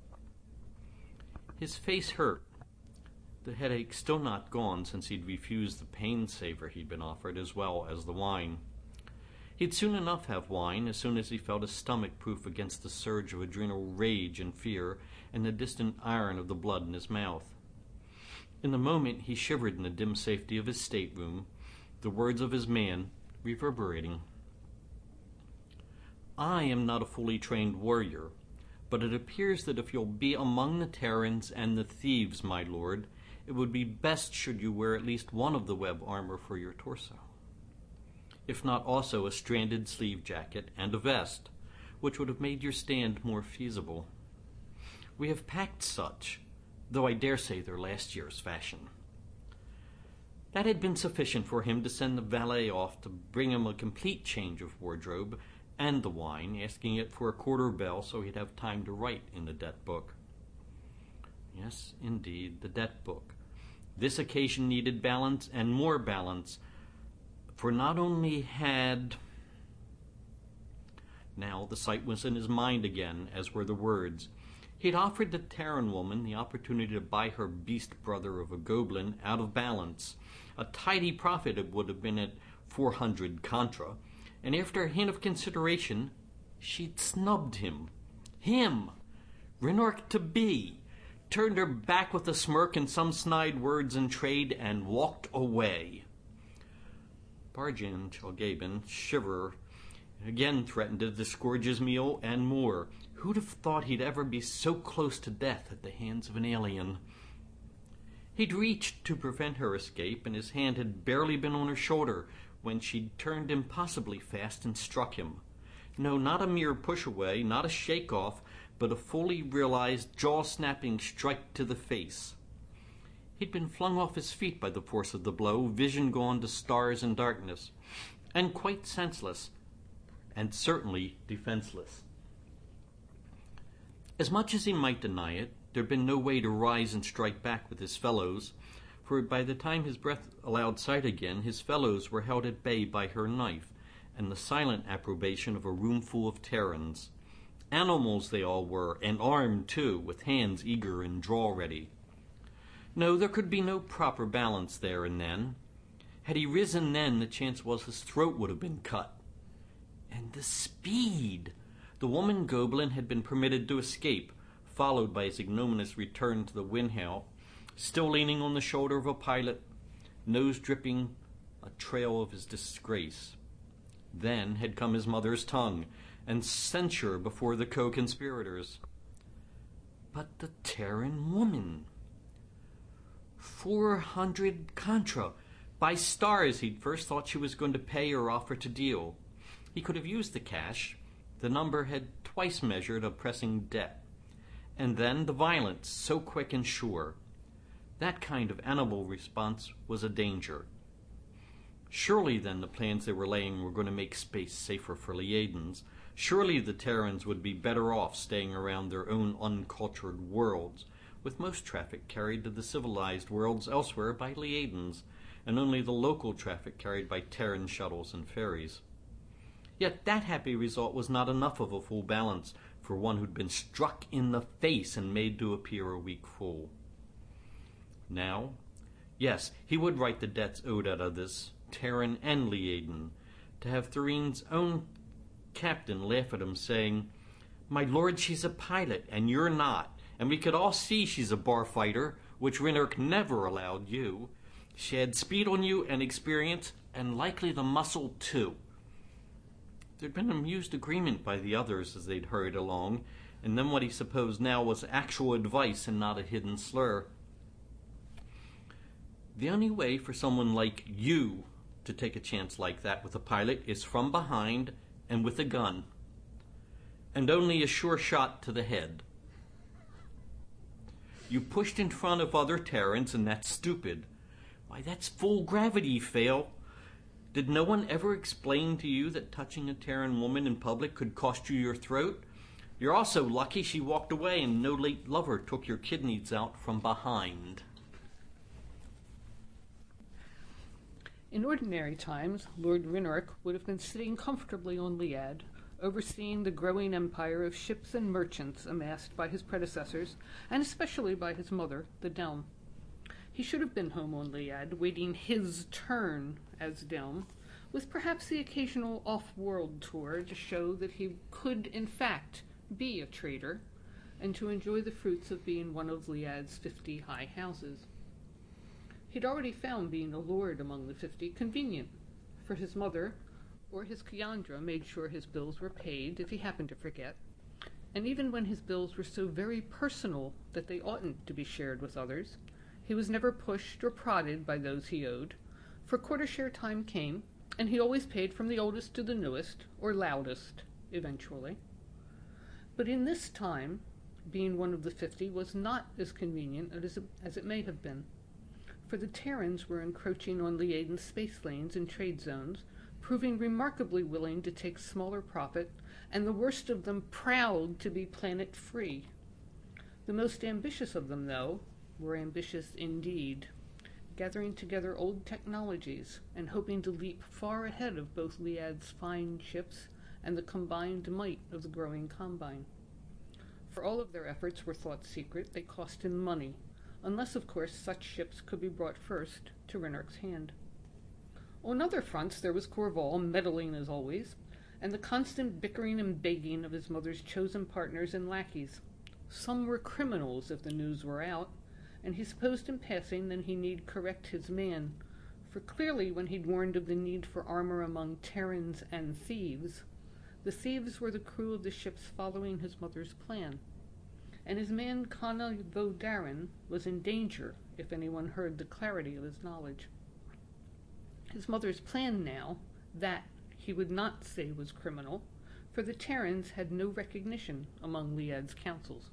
His face hurt, the headache still not gone since he'd refused the pain saver he'd been offered, as well as the wine. He'd soon enough have wine as soon as he felt his stomach proof against the surge of adrenal rage and fear and the distant iron of the blood in his mouth. In the moment he shivered in the dim safety of his stateroom, the words of his man reverberating. I am not a fully trained warrior, but it appears that if you'll be among the Terrans and the thieves, my lord, it would be best should you wear at least one of the web armor for your torso, if not also a stranded sleeve jacket and a vest, which would have made your stand more feasible. We have packed such, though I dare say they're last year's fashion. That had been sufficient for him to send the valet off to bring him a complete change of wardrobe and the wine, asking it for a quarter bell so he'd have time to write in the debt book. Yes, indeed, the debt book. This occasion needed balance and more balance, for not only had... Now the sight was in his mind again, as were the words. He'd offered the Terran woman the opportunity to buy her beast brother of a goblin out of balance. A tidy profit it would have been at 400 contra, and after a hint of consideration, she'd snubbed him. Him! Renork to be! Turned her back with a smirk and some snide words in trade, and walked away. Barjan Chalgaban, shiverer, again threatened to disgorge his meal and more. Who'd have thought he'd ever be so close to death at the hands of an alien? He'd reached to prevent her escape, and his hand had barely been on her shoulder when she'd turned impossibly fast and struck him. No, not a mere push-away, not a shake-off, but a fully realized, jaw-snapping strike to the face. He'd been flung off his feet by the force of the blow, vision gone to stars and darkness, and quite senseless, and certainly defenseless. As much as he might deny it, there'd been no way to rise and strike back with his fellows, for by the time his breath allowed sight again, his fellows were held at bay by her knife, and the silent approbation of a roomful of Terrans. Animals they all were, and armed too, with hands eager and draw-ready. No, there could be no proper balance there and then. Had he risen then, the chance was his throat would have been cut. And the speed! The woman Goblin had been permitted to escape, followed by his ignominious return to the windhail, still leaning on the shoulder of a pilot, nose dripping a trail of his disgrace. Then had come his mother's tongue, and censure before the co-conspirators. But the Terran woman! 400 contra. By stars, he'd first thought she was going to pay or offer to deal. He could have used the cash. The number had twice measured a pressing debt. And then the violence, so quick and sure. That kind of animal response was a danger. Surely, then, the plans they were laying were going to make space safer for Liaidens. Surely the Terrans would be better off staying around their own uncultured worlds, with most traffic carried to the civilized worlds elsewhere by Liaidens, and only the local traffic carried by Terran shuttles and ferries. Yet that happy result was not enough of a full balance for one who'd been struck in the face and made to appear a weak fool. Now, yes, he would write the debts owed out of this, Terran and Liaiden, to have Thurine's own captain laugh at him, saying, "My lord, she's a pilot, and you're not, and we could all see she's a bar fighter, which Rinark never allowed you. She had speed on you and experience, and likely the muscle, too." There'd been an amused agreement by the others as they'd hurried along, and then what he supposed now was actual advice and not a hidden slur. "The only way for someone like you to take a chance like that with a pilot is from behind and with a gun. And only a sure shot to the head. You pushed in front of other Terrans, and that's stupid. Why, that's full gravity, fail. Did no one ever explain to you that touching a Terran woman in public could cost you your throat? You're also lucky she walked away and no late lover took your kidneys out from behind." In ordinary times, Lord Rinark would have been sitting comfortably on Liad, overseeing the growing empire of ships and merchants amassed by his predecessors, and especially by his mother, the Delm. He should have been home on Liad, waiting his turn as Delm, with perhaps the occasional off-world tour to show that he could, in fact, be a trader, and to enjoy the fruits of being one of Liad's 50 high houses. He'd already found being a lord among the 50 convenient, for his mother or his Kiandra made sure his bills were paid if he happened to forget, and even when his bills were so very personal that they oughtn't to be shared with others, he was never pushed or prodded by those he owed, for quarter-share time came, and he always paid from the oldest to the newest, or loudest, eventually. But in this time, being one of the 50 was not as convenient as it may have been, for the Terrans were encroaching on Liaden's space lanes and trade zones, proving remarkably willing to take smaller profit, and the worst of them proud to be planet-free. The most ambitious of them, though, were ambitious indeed, gathering together old technologies and hoping to leap far ahead of both Liad's fine ships and the combined might of the growing Combine. For all of their efforts were thought secret, they cost him money, unless, of course, such ships could be brought first to Rinark's hand. On other fronts there was Corval, meddling as always, and the constant bickering and begging of his mother's chosen partners and lackeys. Some were criminals if the news were out, and he supposed in passing that he need correct his man, for clearly when he'd warned of the need for armor among Terrans and thieves, the thieves were the crew of the ships following his mother's plan, and his man Kana Vodarin was in danger if anyone heard the clarity of his knowledge. His mother's plan now, that he would not say was criminal, for the Terrans had no recognition among Liad's councils.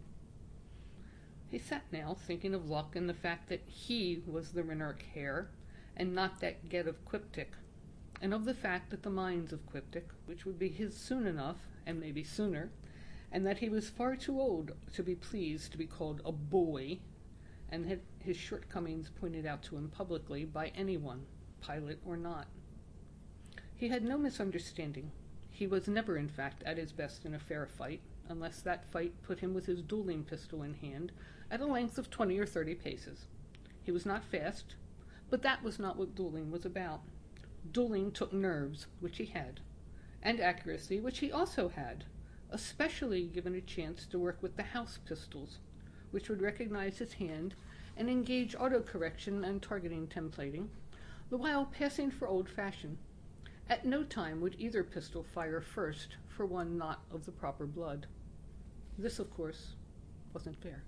He sat now thinking of luck and the fact that he was the Rinark heir, and not that Get of Quiptic, and of the fact that the mines of Quiptic, which would be his soon enough, and maybe sooner, and that he was far too old to be pleased to be called a boy, and had his shortcomings pointed out to him publicly by anyone, pilot or not. He had no misunderstanding. He was never, in fact, at his best in a fair fight, unless that fight put him with his dueling pistol in hand at a length of 20 or 30 paces. He was not fast, but that was not what dueling was about. Dueling took nerves, which he had, and accuracy, which he also had, especially given a chance to work with the house pistols, which would recognize his hand and engage autocorrection and targeting templating, the while passing for old-fashioned. At no time would either pistol fire first for one not of the proper blood. This, of course, wasn't fair.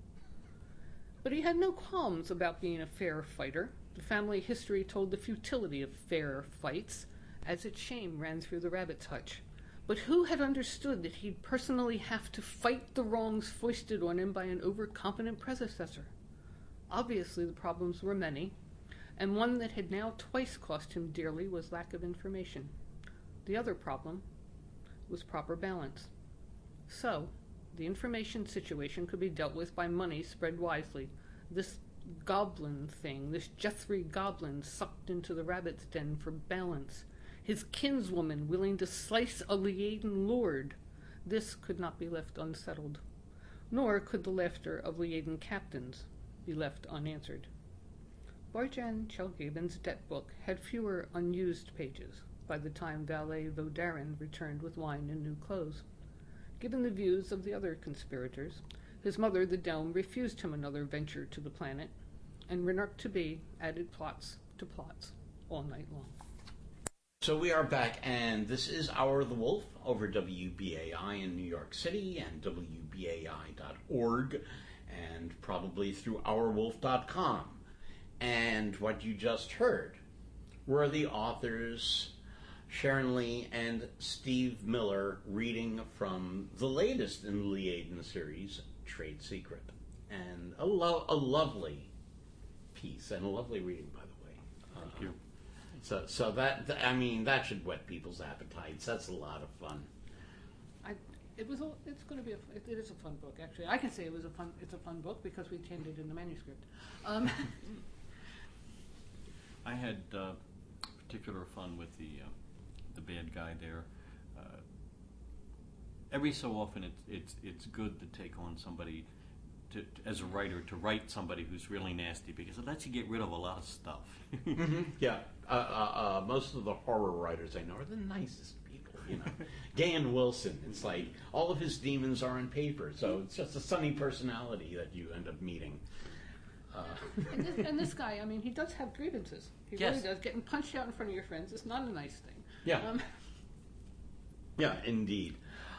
But he had no qualms about being a fair fighter. The family history told the futility of fair fights, as its shame ran through the rabbit's hutch. But who had understood that he'd personally have to fight the wrongs foisted on him by an overcompetent predecessor? Obviously the problems were many, and one that had now twice cost him dearly was lack of information. The other problem was proper balance. So, the information situation could be dealt with by money spread wisely. This goblin thing, this Jethry goblin sucked into the rabbit's den for balance. His kinswoman willing to slice a Liaden lord. This could not be left unsettled. Nor could the laughter of Liaden captains be left unanswered. Barjan Chelgaben's debt book had fewer unused pages by the time valet Vodarin returned with wine and new clothes. Given the views of the other conspirators, his mother, the Dome, refused him another venture to the planet, and Renark to Be added plots to plots all night long. So we are back, and this is Hour of the Wolf over WBAI in New York City and WBAI.org, and probably through OurWolf.com. And what you just heard were the authors Sharon Lee and Steve Miller reading from the latest in the Liaden series, Trade Secret. And a lovely piece, and a lovely reading, by the way. Thank you. So that should whet people's appetites. That's a lot of fun. It is a fun book, actually. I can say it's a fun book because we changed it in the manuscript. I had particular fun with the bad guy there. Every so often, it's good to take on somebody as a writer to write somebody who's really nasty because it lets you get rid of a lot of stuff. Mm-hmm. Yeah, most of the horror writers I know are the nicest people. Dan Wilson. It's like all of his demons are on paper, so it's just a sunny personality that you end up meeting. And this guy, he does have grievances. He Yes. really does. Getting punched out in front of your friends is not a nice thing. Yeah. Yeah, indeed.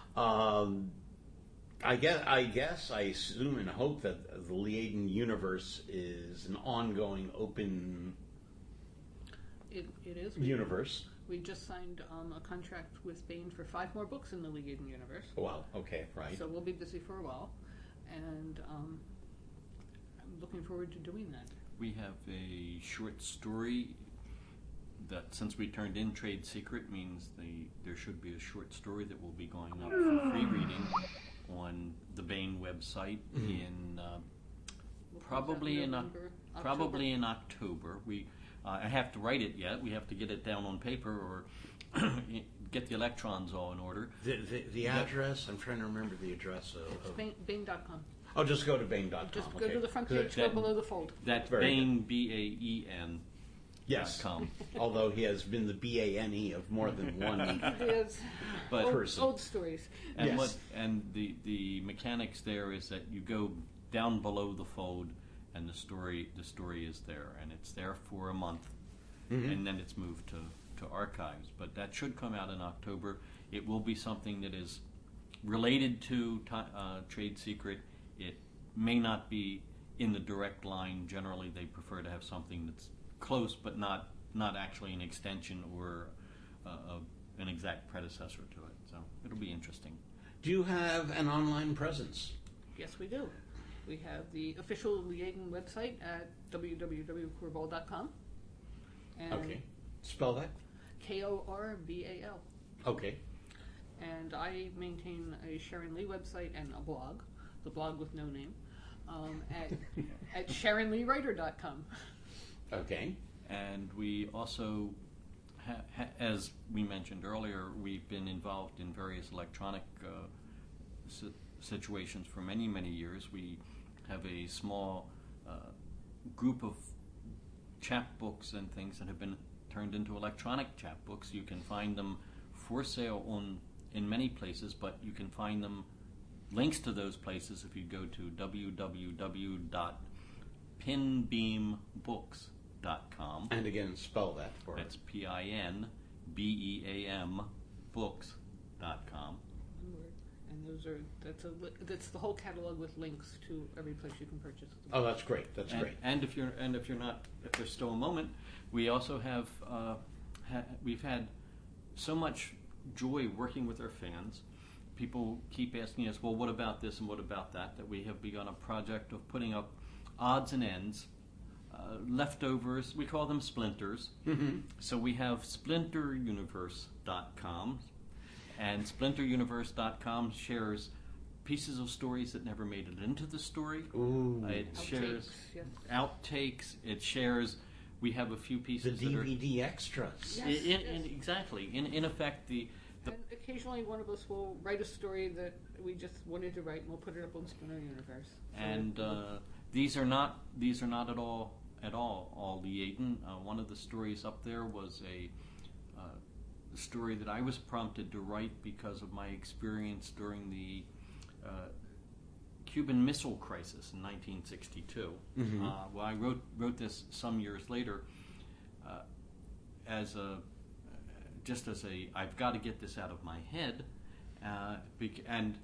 I assume and hope that the Liaden universe is an ongoing, open It is. universe. We just signed a contract with Bain for 5 more books in the Liaden universe. Well, okay, right. So we'll be busy for a while. And I'm looking forward to doing that. We have a short story that, since we turned in Trade Secret, means there should be a short story that will be going up for free reading on the Bain website in probably in October. I have to write it yet. We have to get it down on paper or get the electrons all in order. The address, I'm trying to remember the address. It's Bain.com. Oh, just go to Bain.com. Just go to the front page, go below the fold. That's Very Bain, B-A-E-N. Yes. .com. Although he has been the BANE of more than one It is But old stories. And Yes. the mechanics there is that you go down below the fold, and the story is there, and it's there for a month, and then it's moved to archives. But that should come out in October. It will be something that is related to Trade Secret. It may not be in the direct line. Generally, they prefer to have something that's close, but not actually an extension or an exact predecessor to it. So it'll be interesting. Do you have an online presence? Yes, we do. We have the official Liaden website at www.corbal.com. Okay. Spell that? Korbal. Okay. And I maintain a Sharon Lee website and a blog, the blog with no name, at SharonLeeWriter.com. Okay. And we also as we mentioned earlier, we've been involved in various electronic situations for many, many years. We have a small group of chapbooks and things that have been turned into electronic chapbooks. You can find them for sale in many places, but you can find them, links to those places, if you go to www.pinbeambooks.com. And again, spell that for That's PINBEAM books.com. And that's the whole catalog with links to every place you can purchase them. Oh, that's great. That's great. And if there's still a moment, we also have we've had so much joy working with our fans. People keep asking us, well, what about this and what about that? That we have begun a project of putting up odds and ends, leftovers. We call them splinters. Mm-hmm. So we have splinteruniverse.com, and splinteruniverse.com shares pieces of stories that never made it into the story. Ooh. It shares yes. outtakes. It shares. We have a few The pieces DVD extras. Yes. exactly. In effect, the And occasionally one of us will write a story that we just wanted to write, and we'll put it up on Splinter Universe. and these are not at all Lee-Aiden. One of the stories up there was a story that I was prompted to write because of my experience during the Cuban Missile Crisis in 1962. Mm-hmm. Well, I wrote this some years later as I've got to get this out of my head, and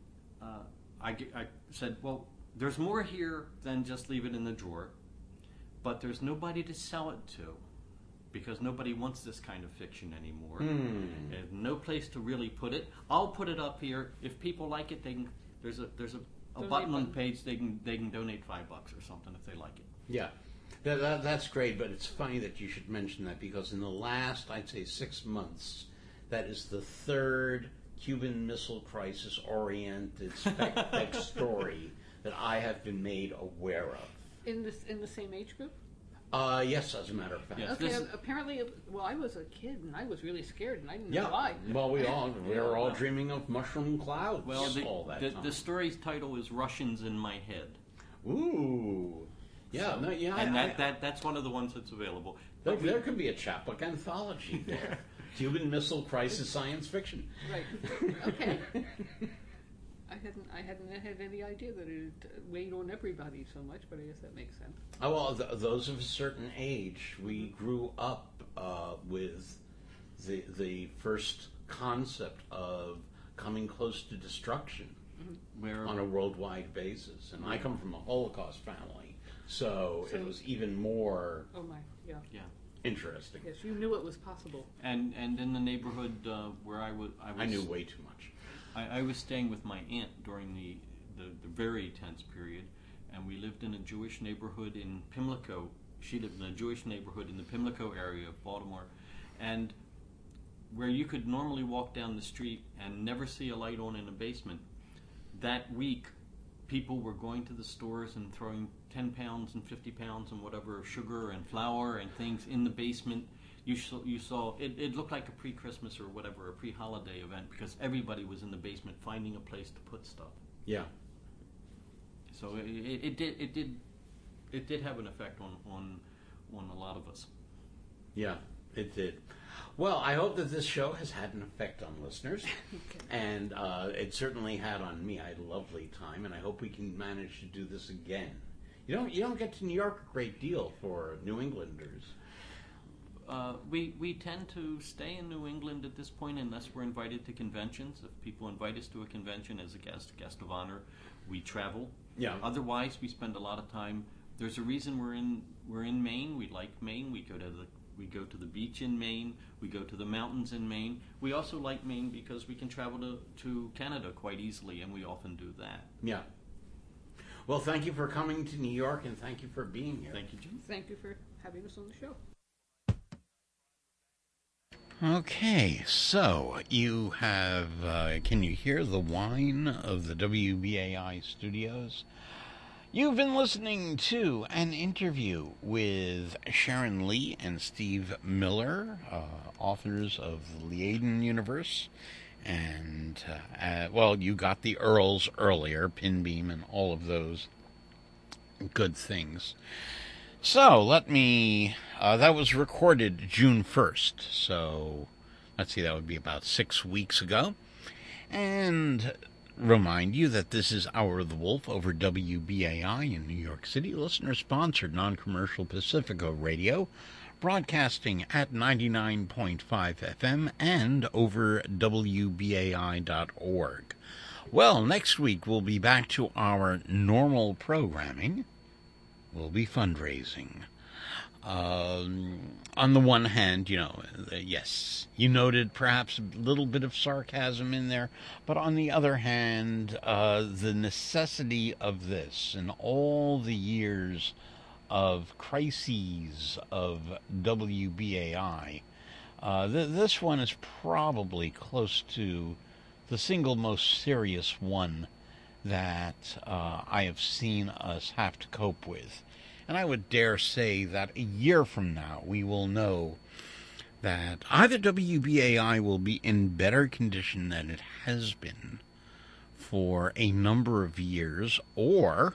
I said, well, there's more here than just leave it in the drawer, but there's nobody to sell it to, because nobody wants this kind of fiction anymore. There's no place to really put it. I'll put it up here. If people like it, they can. There's a button on the page. They can donate $5 or something if they like it. Yeah. That's great, but it's funny that you should mention that, because in the last, I'd say, 6 months, that is the third Cuban Missile Crisis oriented spec story that I have been made aware of. In the same age group? Yes, as a matter of fact. Yes. Okay, This- apparently, well, I was a kid and I was really scared and I didn't know Yeah. why. Well, we were all dreaming of mushroom clouds Well, all that time. the story's title is Russians in My Head. Ooh. Yeah, So- no, yeah. and that's one of the ones that's available. There could be a chapbook anthology there. Cuban Missile Crisis science fiction. Right. Okay. I hadn't had any idea that it weighed on everybody so much, but I guess that makes sense. Oh, well, those of a certain age, we grew up with the first concept of coming close to destruction Where on a worldwide basis. And I come from a Holocaust family, so it was even more Oh my, yeah. interesting. Yes, you knew it was possible. and in the neighborhood where I was I knew way too much. I was staying with my aunt during the very tense period, and we lived in a Jewish neighborhood in Pimlico. She lived in a Jewish neighborhood in the Pimlico area of Baltimore, and where you could normally walk down the street and never see a light on in a basement, that week people were going to the stores and throwing 10 pounds and 50 pounds and whatever of sugar and flour and things in the basement. You saw it looked like a pre-Christmas or whatever, a pre-holiday event, because everybody was in the basement finding a place to put stuff. Yeah. So it did have an effect on a lot of us. Yeah, it did. Well, I hope that this show has had an effect on listeners, and it certainly had on me. I had a lovely time, and I hope we can manage to do this again. You don't get to New York a great deal for New Englanders. We tend to stay in New England at this point unless we're invited to conventions. If people invite us to a convention as a guest of honor, we travel. Yeah. Otherwise, we spend a lot of time. There's a reason we're in Maine. We like Maine. We go to the beach in Maine. We go to the mountains in Maine. We also like Maine because we can travel to Canada quite easily, and we often do that. Yeah. Well, thank you for coming to New York, and thank you for being here. Thank you, Jim. Thank you for having us on the show. Okay, so you have, can you hear the whine of the WBAI studios? You've been listening to an interview with Sharon Lee and Steve Miller, authors of the Liaden Universe. And, well, you got the Earls earlier, Pinbeam and all of those good things. So, let me... that was recorded June 1st, so let's see, that would be about 6 weeks ago. And remind you that this is Hour of the Wolf over WBAI in New York City, listener-sponsored non-commercial Pacifico radio, broadcasting at 99.5 FM and over WBAI.org. Well, next week we'll be back to our normal programming. We'll be fundraising. On the one hand, yes, you noted perhaps a little bit of sarcasm in there, but on the other hand, the necessity of this and all the years of crises of WBAI, this one is probably close to the single most serious one that I have seen us have to cope with. And I would dare say that a year from now, we will know that either WBAI will be in better condition than it has been for a number of years, or,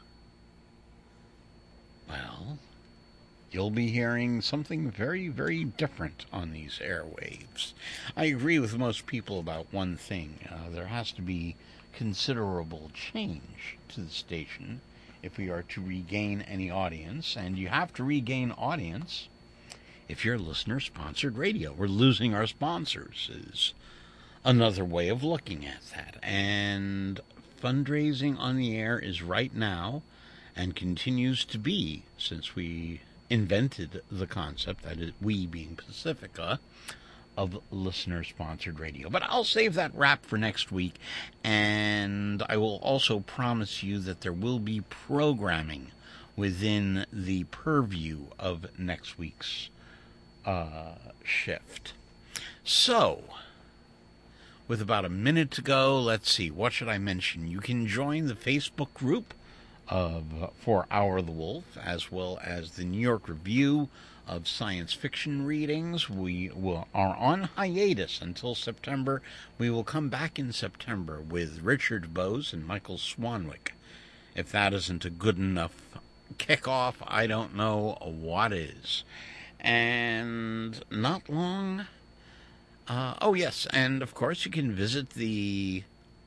well, you'll be hearing something very, very different on these airwaves. I agree with most people about one thing. There has to be considerable change to the station if we are to regain any audience, and you have to regain audience if you're listener-sponsored radio. We're losing our sponsors is another way of looking at that. And fundraising on the air is right now, and continues to be, since we invented the concept, that is, we being Pacifica, of listener-sponsored radio. But I'll save that wrap for next week, and I will also promise you that there will be programming within the purview of next week's shift. So, with about a minute to go, let's see, what should I mention? You can join the Facebook group for Hour of the Wolf, as well as the New York Review of science fiction readings. We are on hiatus until September. We will come back in September with Richard Bose and Michael Swanwick. If that isn't a good enough kickoff, I don't know what is. And not long... oh yes, and of course you can visit the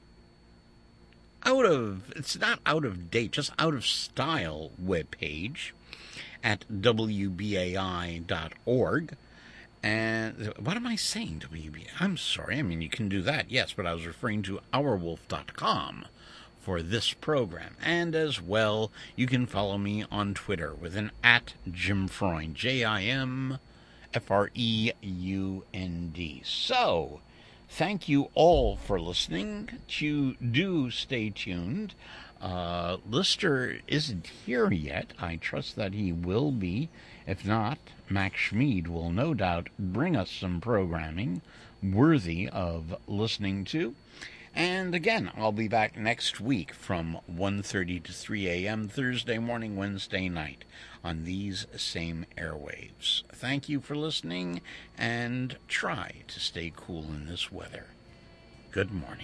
it's not out of date, just out of style webpage at WBAI.org. And what am I saying, WBAI? I'm sorry. I mean, you can do that, yes, but I was referring to OurWolf.com for this program. And as well, you can follow me on Twitter with an @JimFreund, JimFreund. So, thank you all for listening. Do stay tuned. Lister isn't here yet. I trust that he will be. If not, Max Schmid will no doubt bring us some programming worthy of listening to. And again, I'll be back next week from 1:30 to 3 a.m. Thursday morning, Wednesday night on these same airwaves. Thank you for listening, and try to stay cool in this weather. Good morning.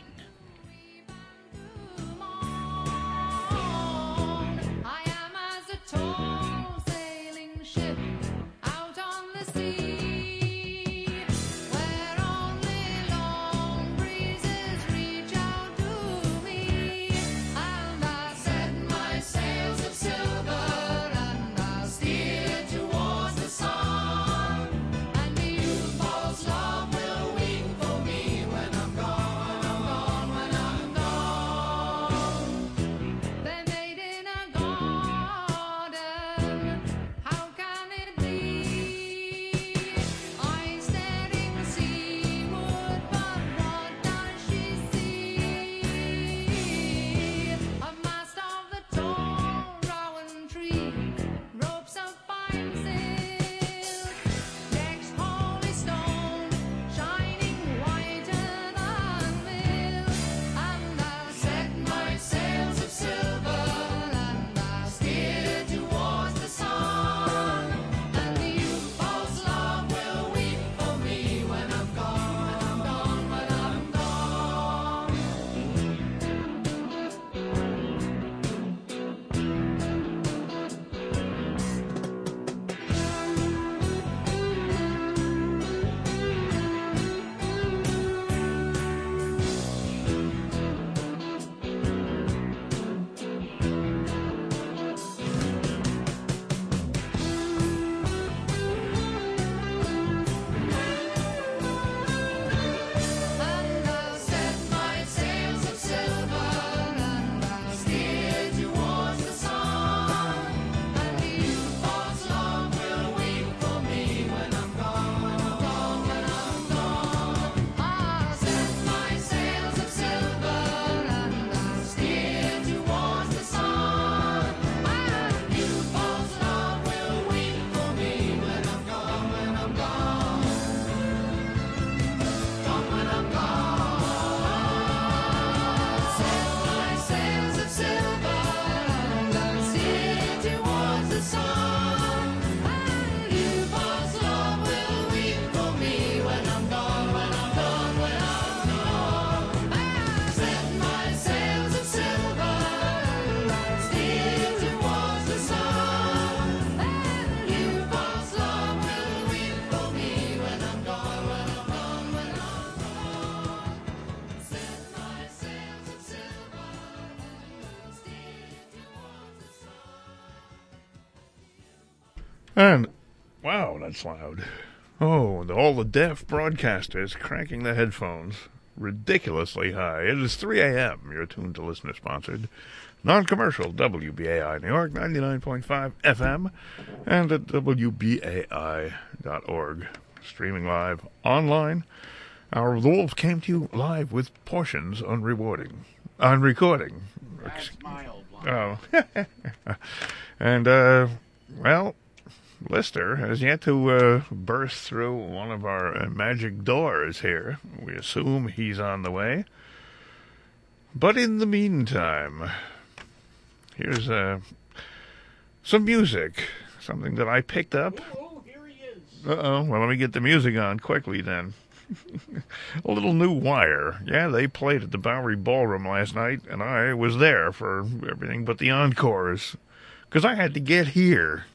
And, wow, that's loud. Oh, and all the deaf broadcasters cranking their headphones ridiculously high. It is 3 a.m. You're tuned to listener-sponsored, non-commercial WBAI New York, 99.5 FM, and at WBAI.org. Streaming live online. Our The Wolves came to you live with portions on recording. That's mild. Oh. And, well, Lister has yet to burst through one of our magic doors here. We assume he's on the way. But in the meantime, here's some music. Something that I picked up. Oh, here he is. Uh-oh. Well, let me get the music on quickly then. A little new Wire. Yeah, they played at the Bowery Ballroom last night, and I was there for everything but the encores. Because I had to get here.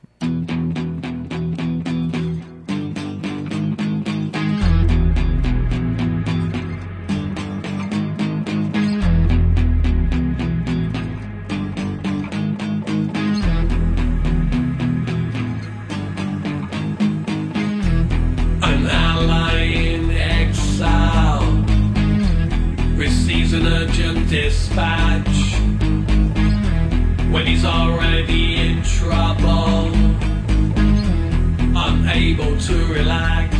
Dispatch when he's already in trouble, unable to relax.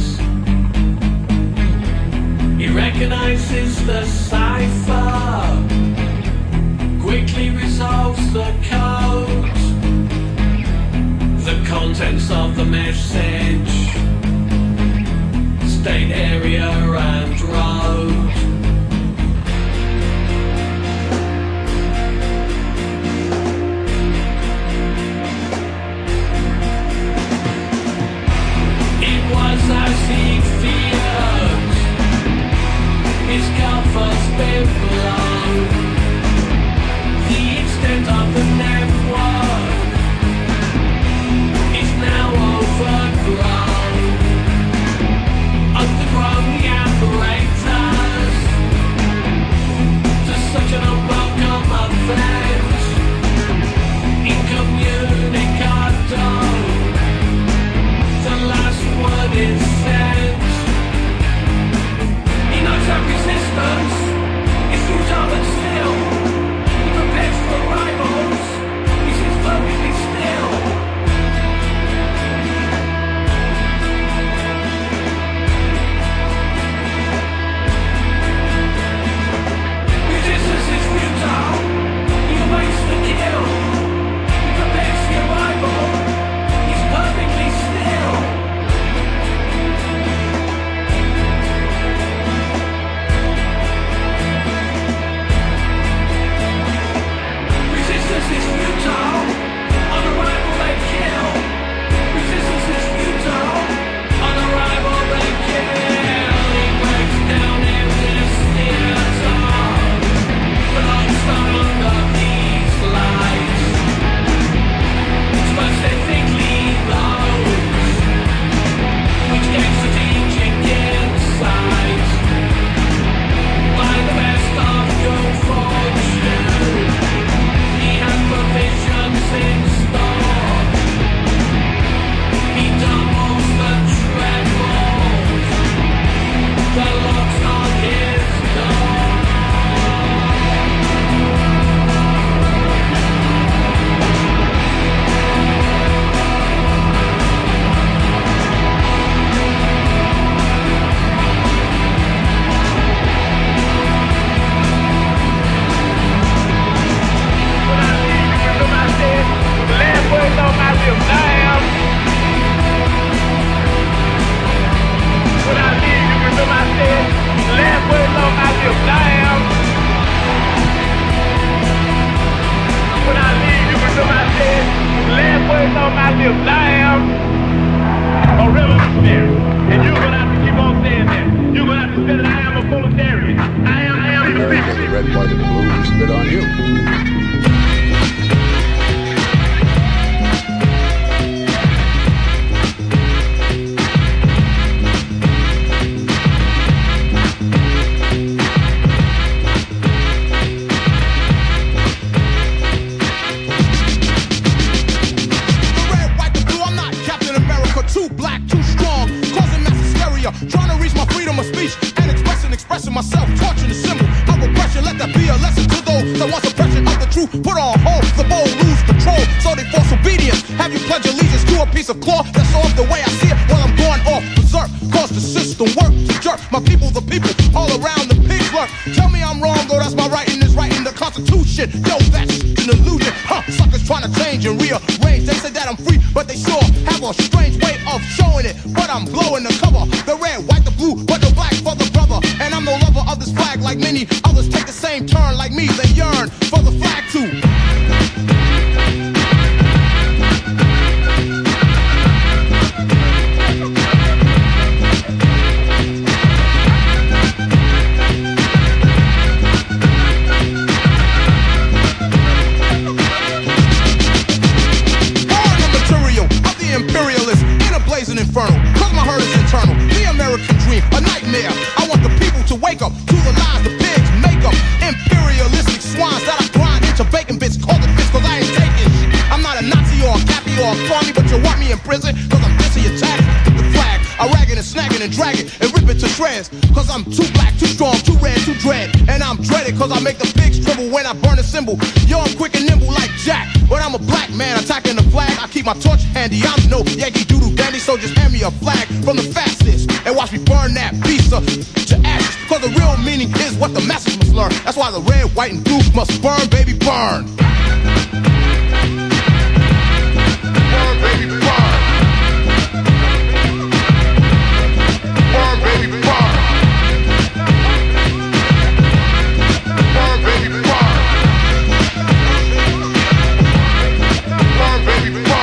He recognizes the cipher, quickly resolves the code, the contents of the message, state, area and road. As he fears, his comfort's been blown. The extent of the network is now overgrown. Underground the apparatus to such an unwelcome event. Incommunicado. The last word is sent. He knows that resistance is futile and still. He prepares for rivals. He sits perfectly still. Resistance is futile. He awaits the kill. He prepares for rival. He's perfectly still. Resistance is futile. On arrival they kill. Resistance is futile. On arrival they kill. He breaks down in this theater. But I'm stuck under these lights. But they thickly those which gain strategic insight by the best of good fortune. He has provisions in store. He doubles the trebles, the locks on his door. Red, white, and blue who spit on you. The red, white, the blue, I'm not captain truth, put on hold. The bold lose control, so they force obedience. Have you pledge allegiance to a piece of cloth that's off the way I see it while I'm going off berserk? Cause the system work to jerk my people, the people all around the pig lurk. Tell me I'm wrong, though that's my writing is writing the Constitution. Yo, that's an illusion, huh? Suckers trying to change and rearrange. They say that I'm free, but they sure have a strange way of showing it. But I'm blowing the cover, the red, white, the blue, but the black for the brother. And I'm no lover of this flag like many others take the same turn like me. They yearn for the flag too. Imperialist in a blazing inferno, cause my hurt is internal. The American dream, a nightmare. I want the people to wake up to the lies the pigs make up. Imperialistic swines that I grind into bacon bits. Call it bits cause I ain't taking shit. I'm not a Nazi or a Cappy or a crummy, but you want me in prison cause I'm busy attacked with the flag. I rag it and snag it and drag it and rip it to shreds. Cause I'm too black, too strong, too red, too dread. And I'm dreaded cause I make the pigs tremble when I burn a symbol. Yo, I'm quick and nimble like Jack, but I'm a black man attacking the flag. I keep my torch handy, I'm no Yankee Doodle dandy, so just hand me a flag from the fastest and watch me burn that beast to ashes. Cause the real meaning is what the masses must learn. That's why the red, white, and blue must burn, baby, burn. Burn, baby, burn. Burn, baby, burn. Burn, baby, burn. Burn, baby, burn.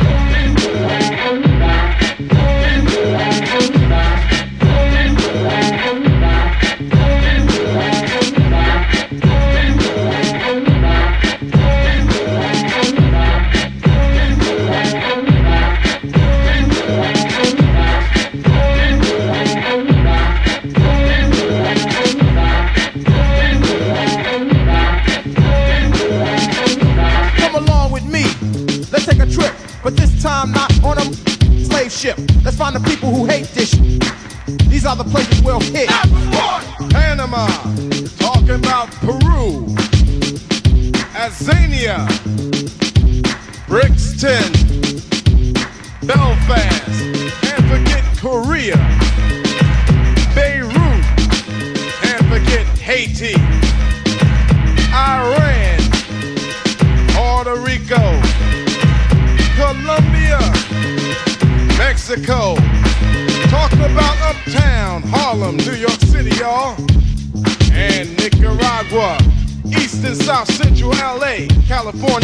But this time not on a slave ship. Let's find the people who hate this shit. These are the places we'll hit. Panama, talking about Peru, Azania, Brixton, Belfast, can't forget Korea, Beirut, can't forget Haiti, Iran, Puerto Rico, Colombia, Mexico, talking about Uptown, Harlem, New York City, y'all, and Nicaragua, East and South Central LA, California.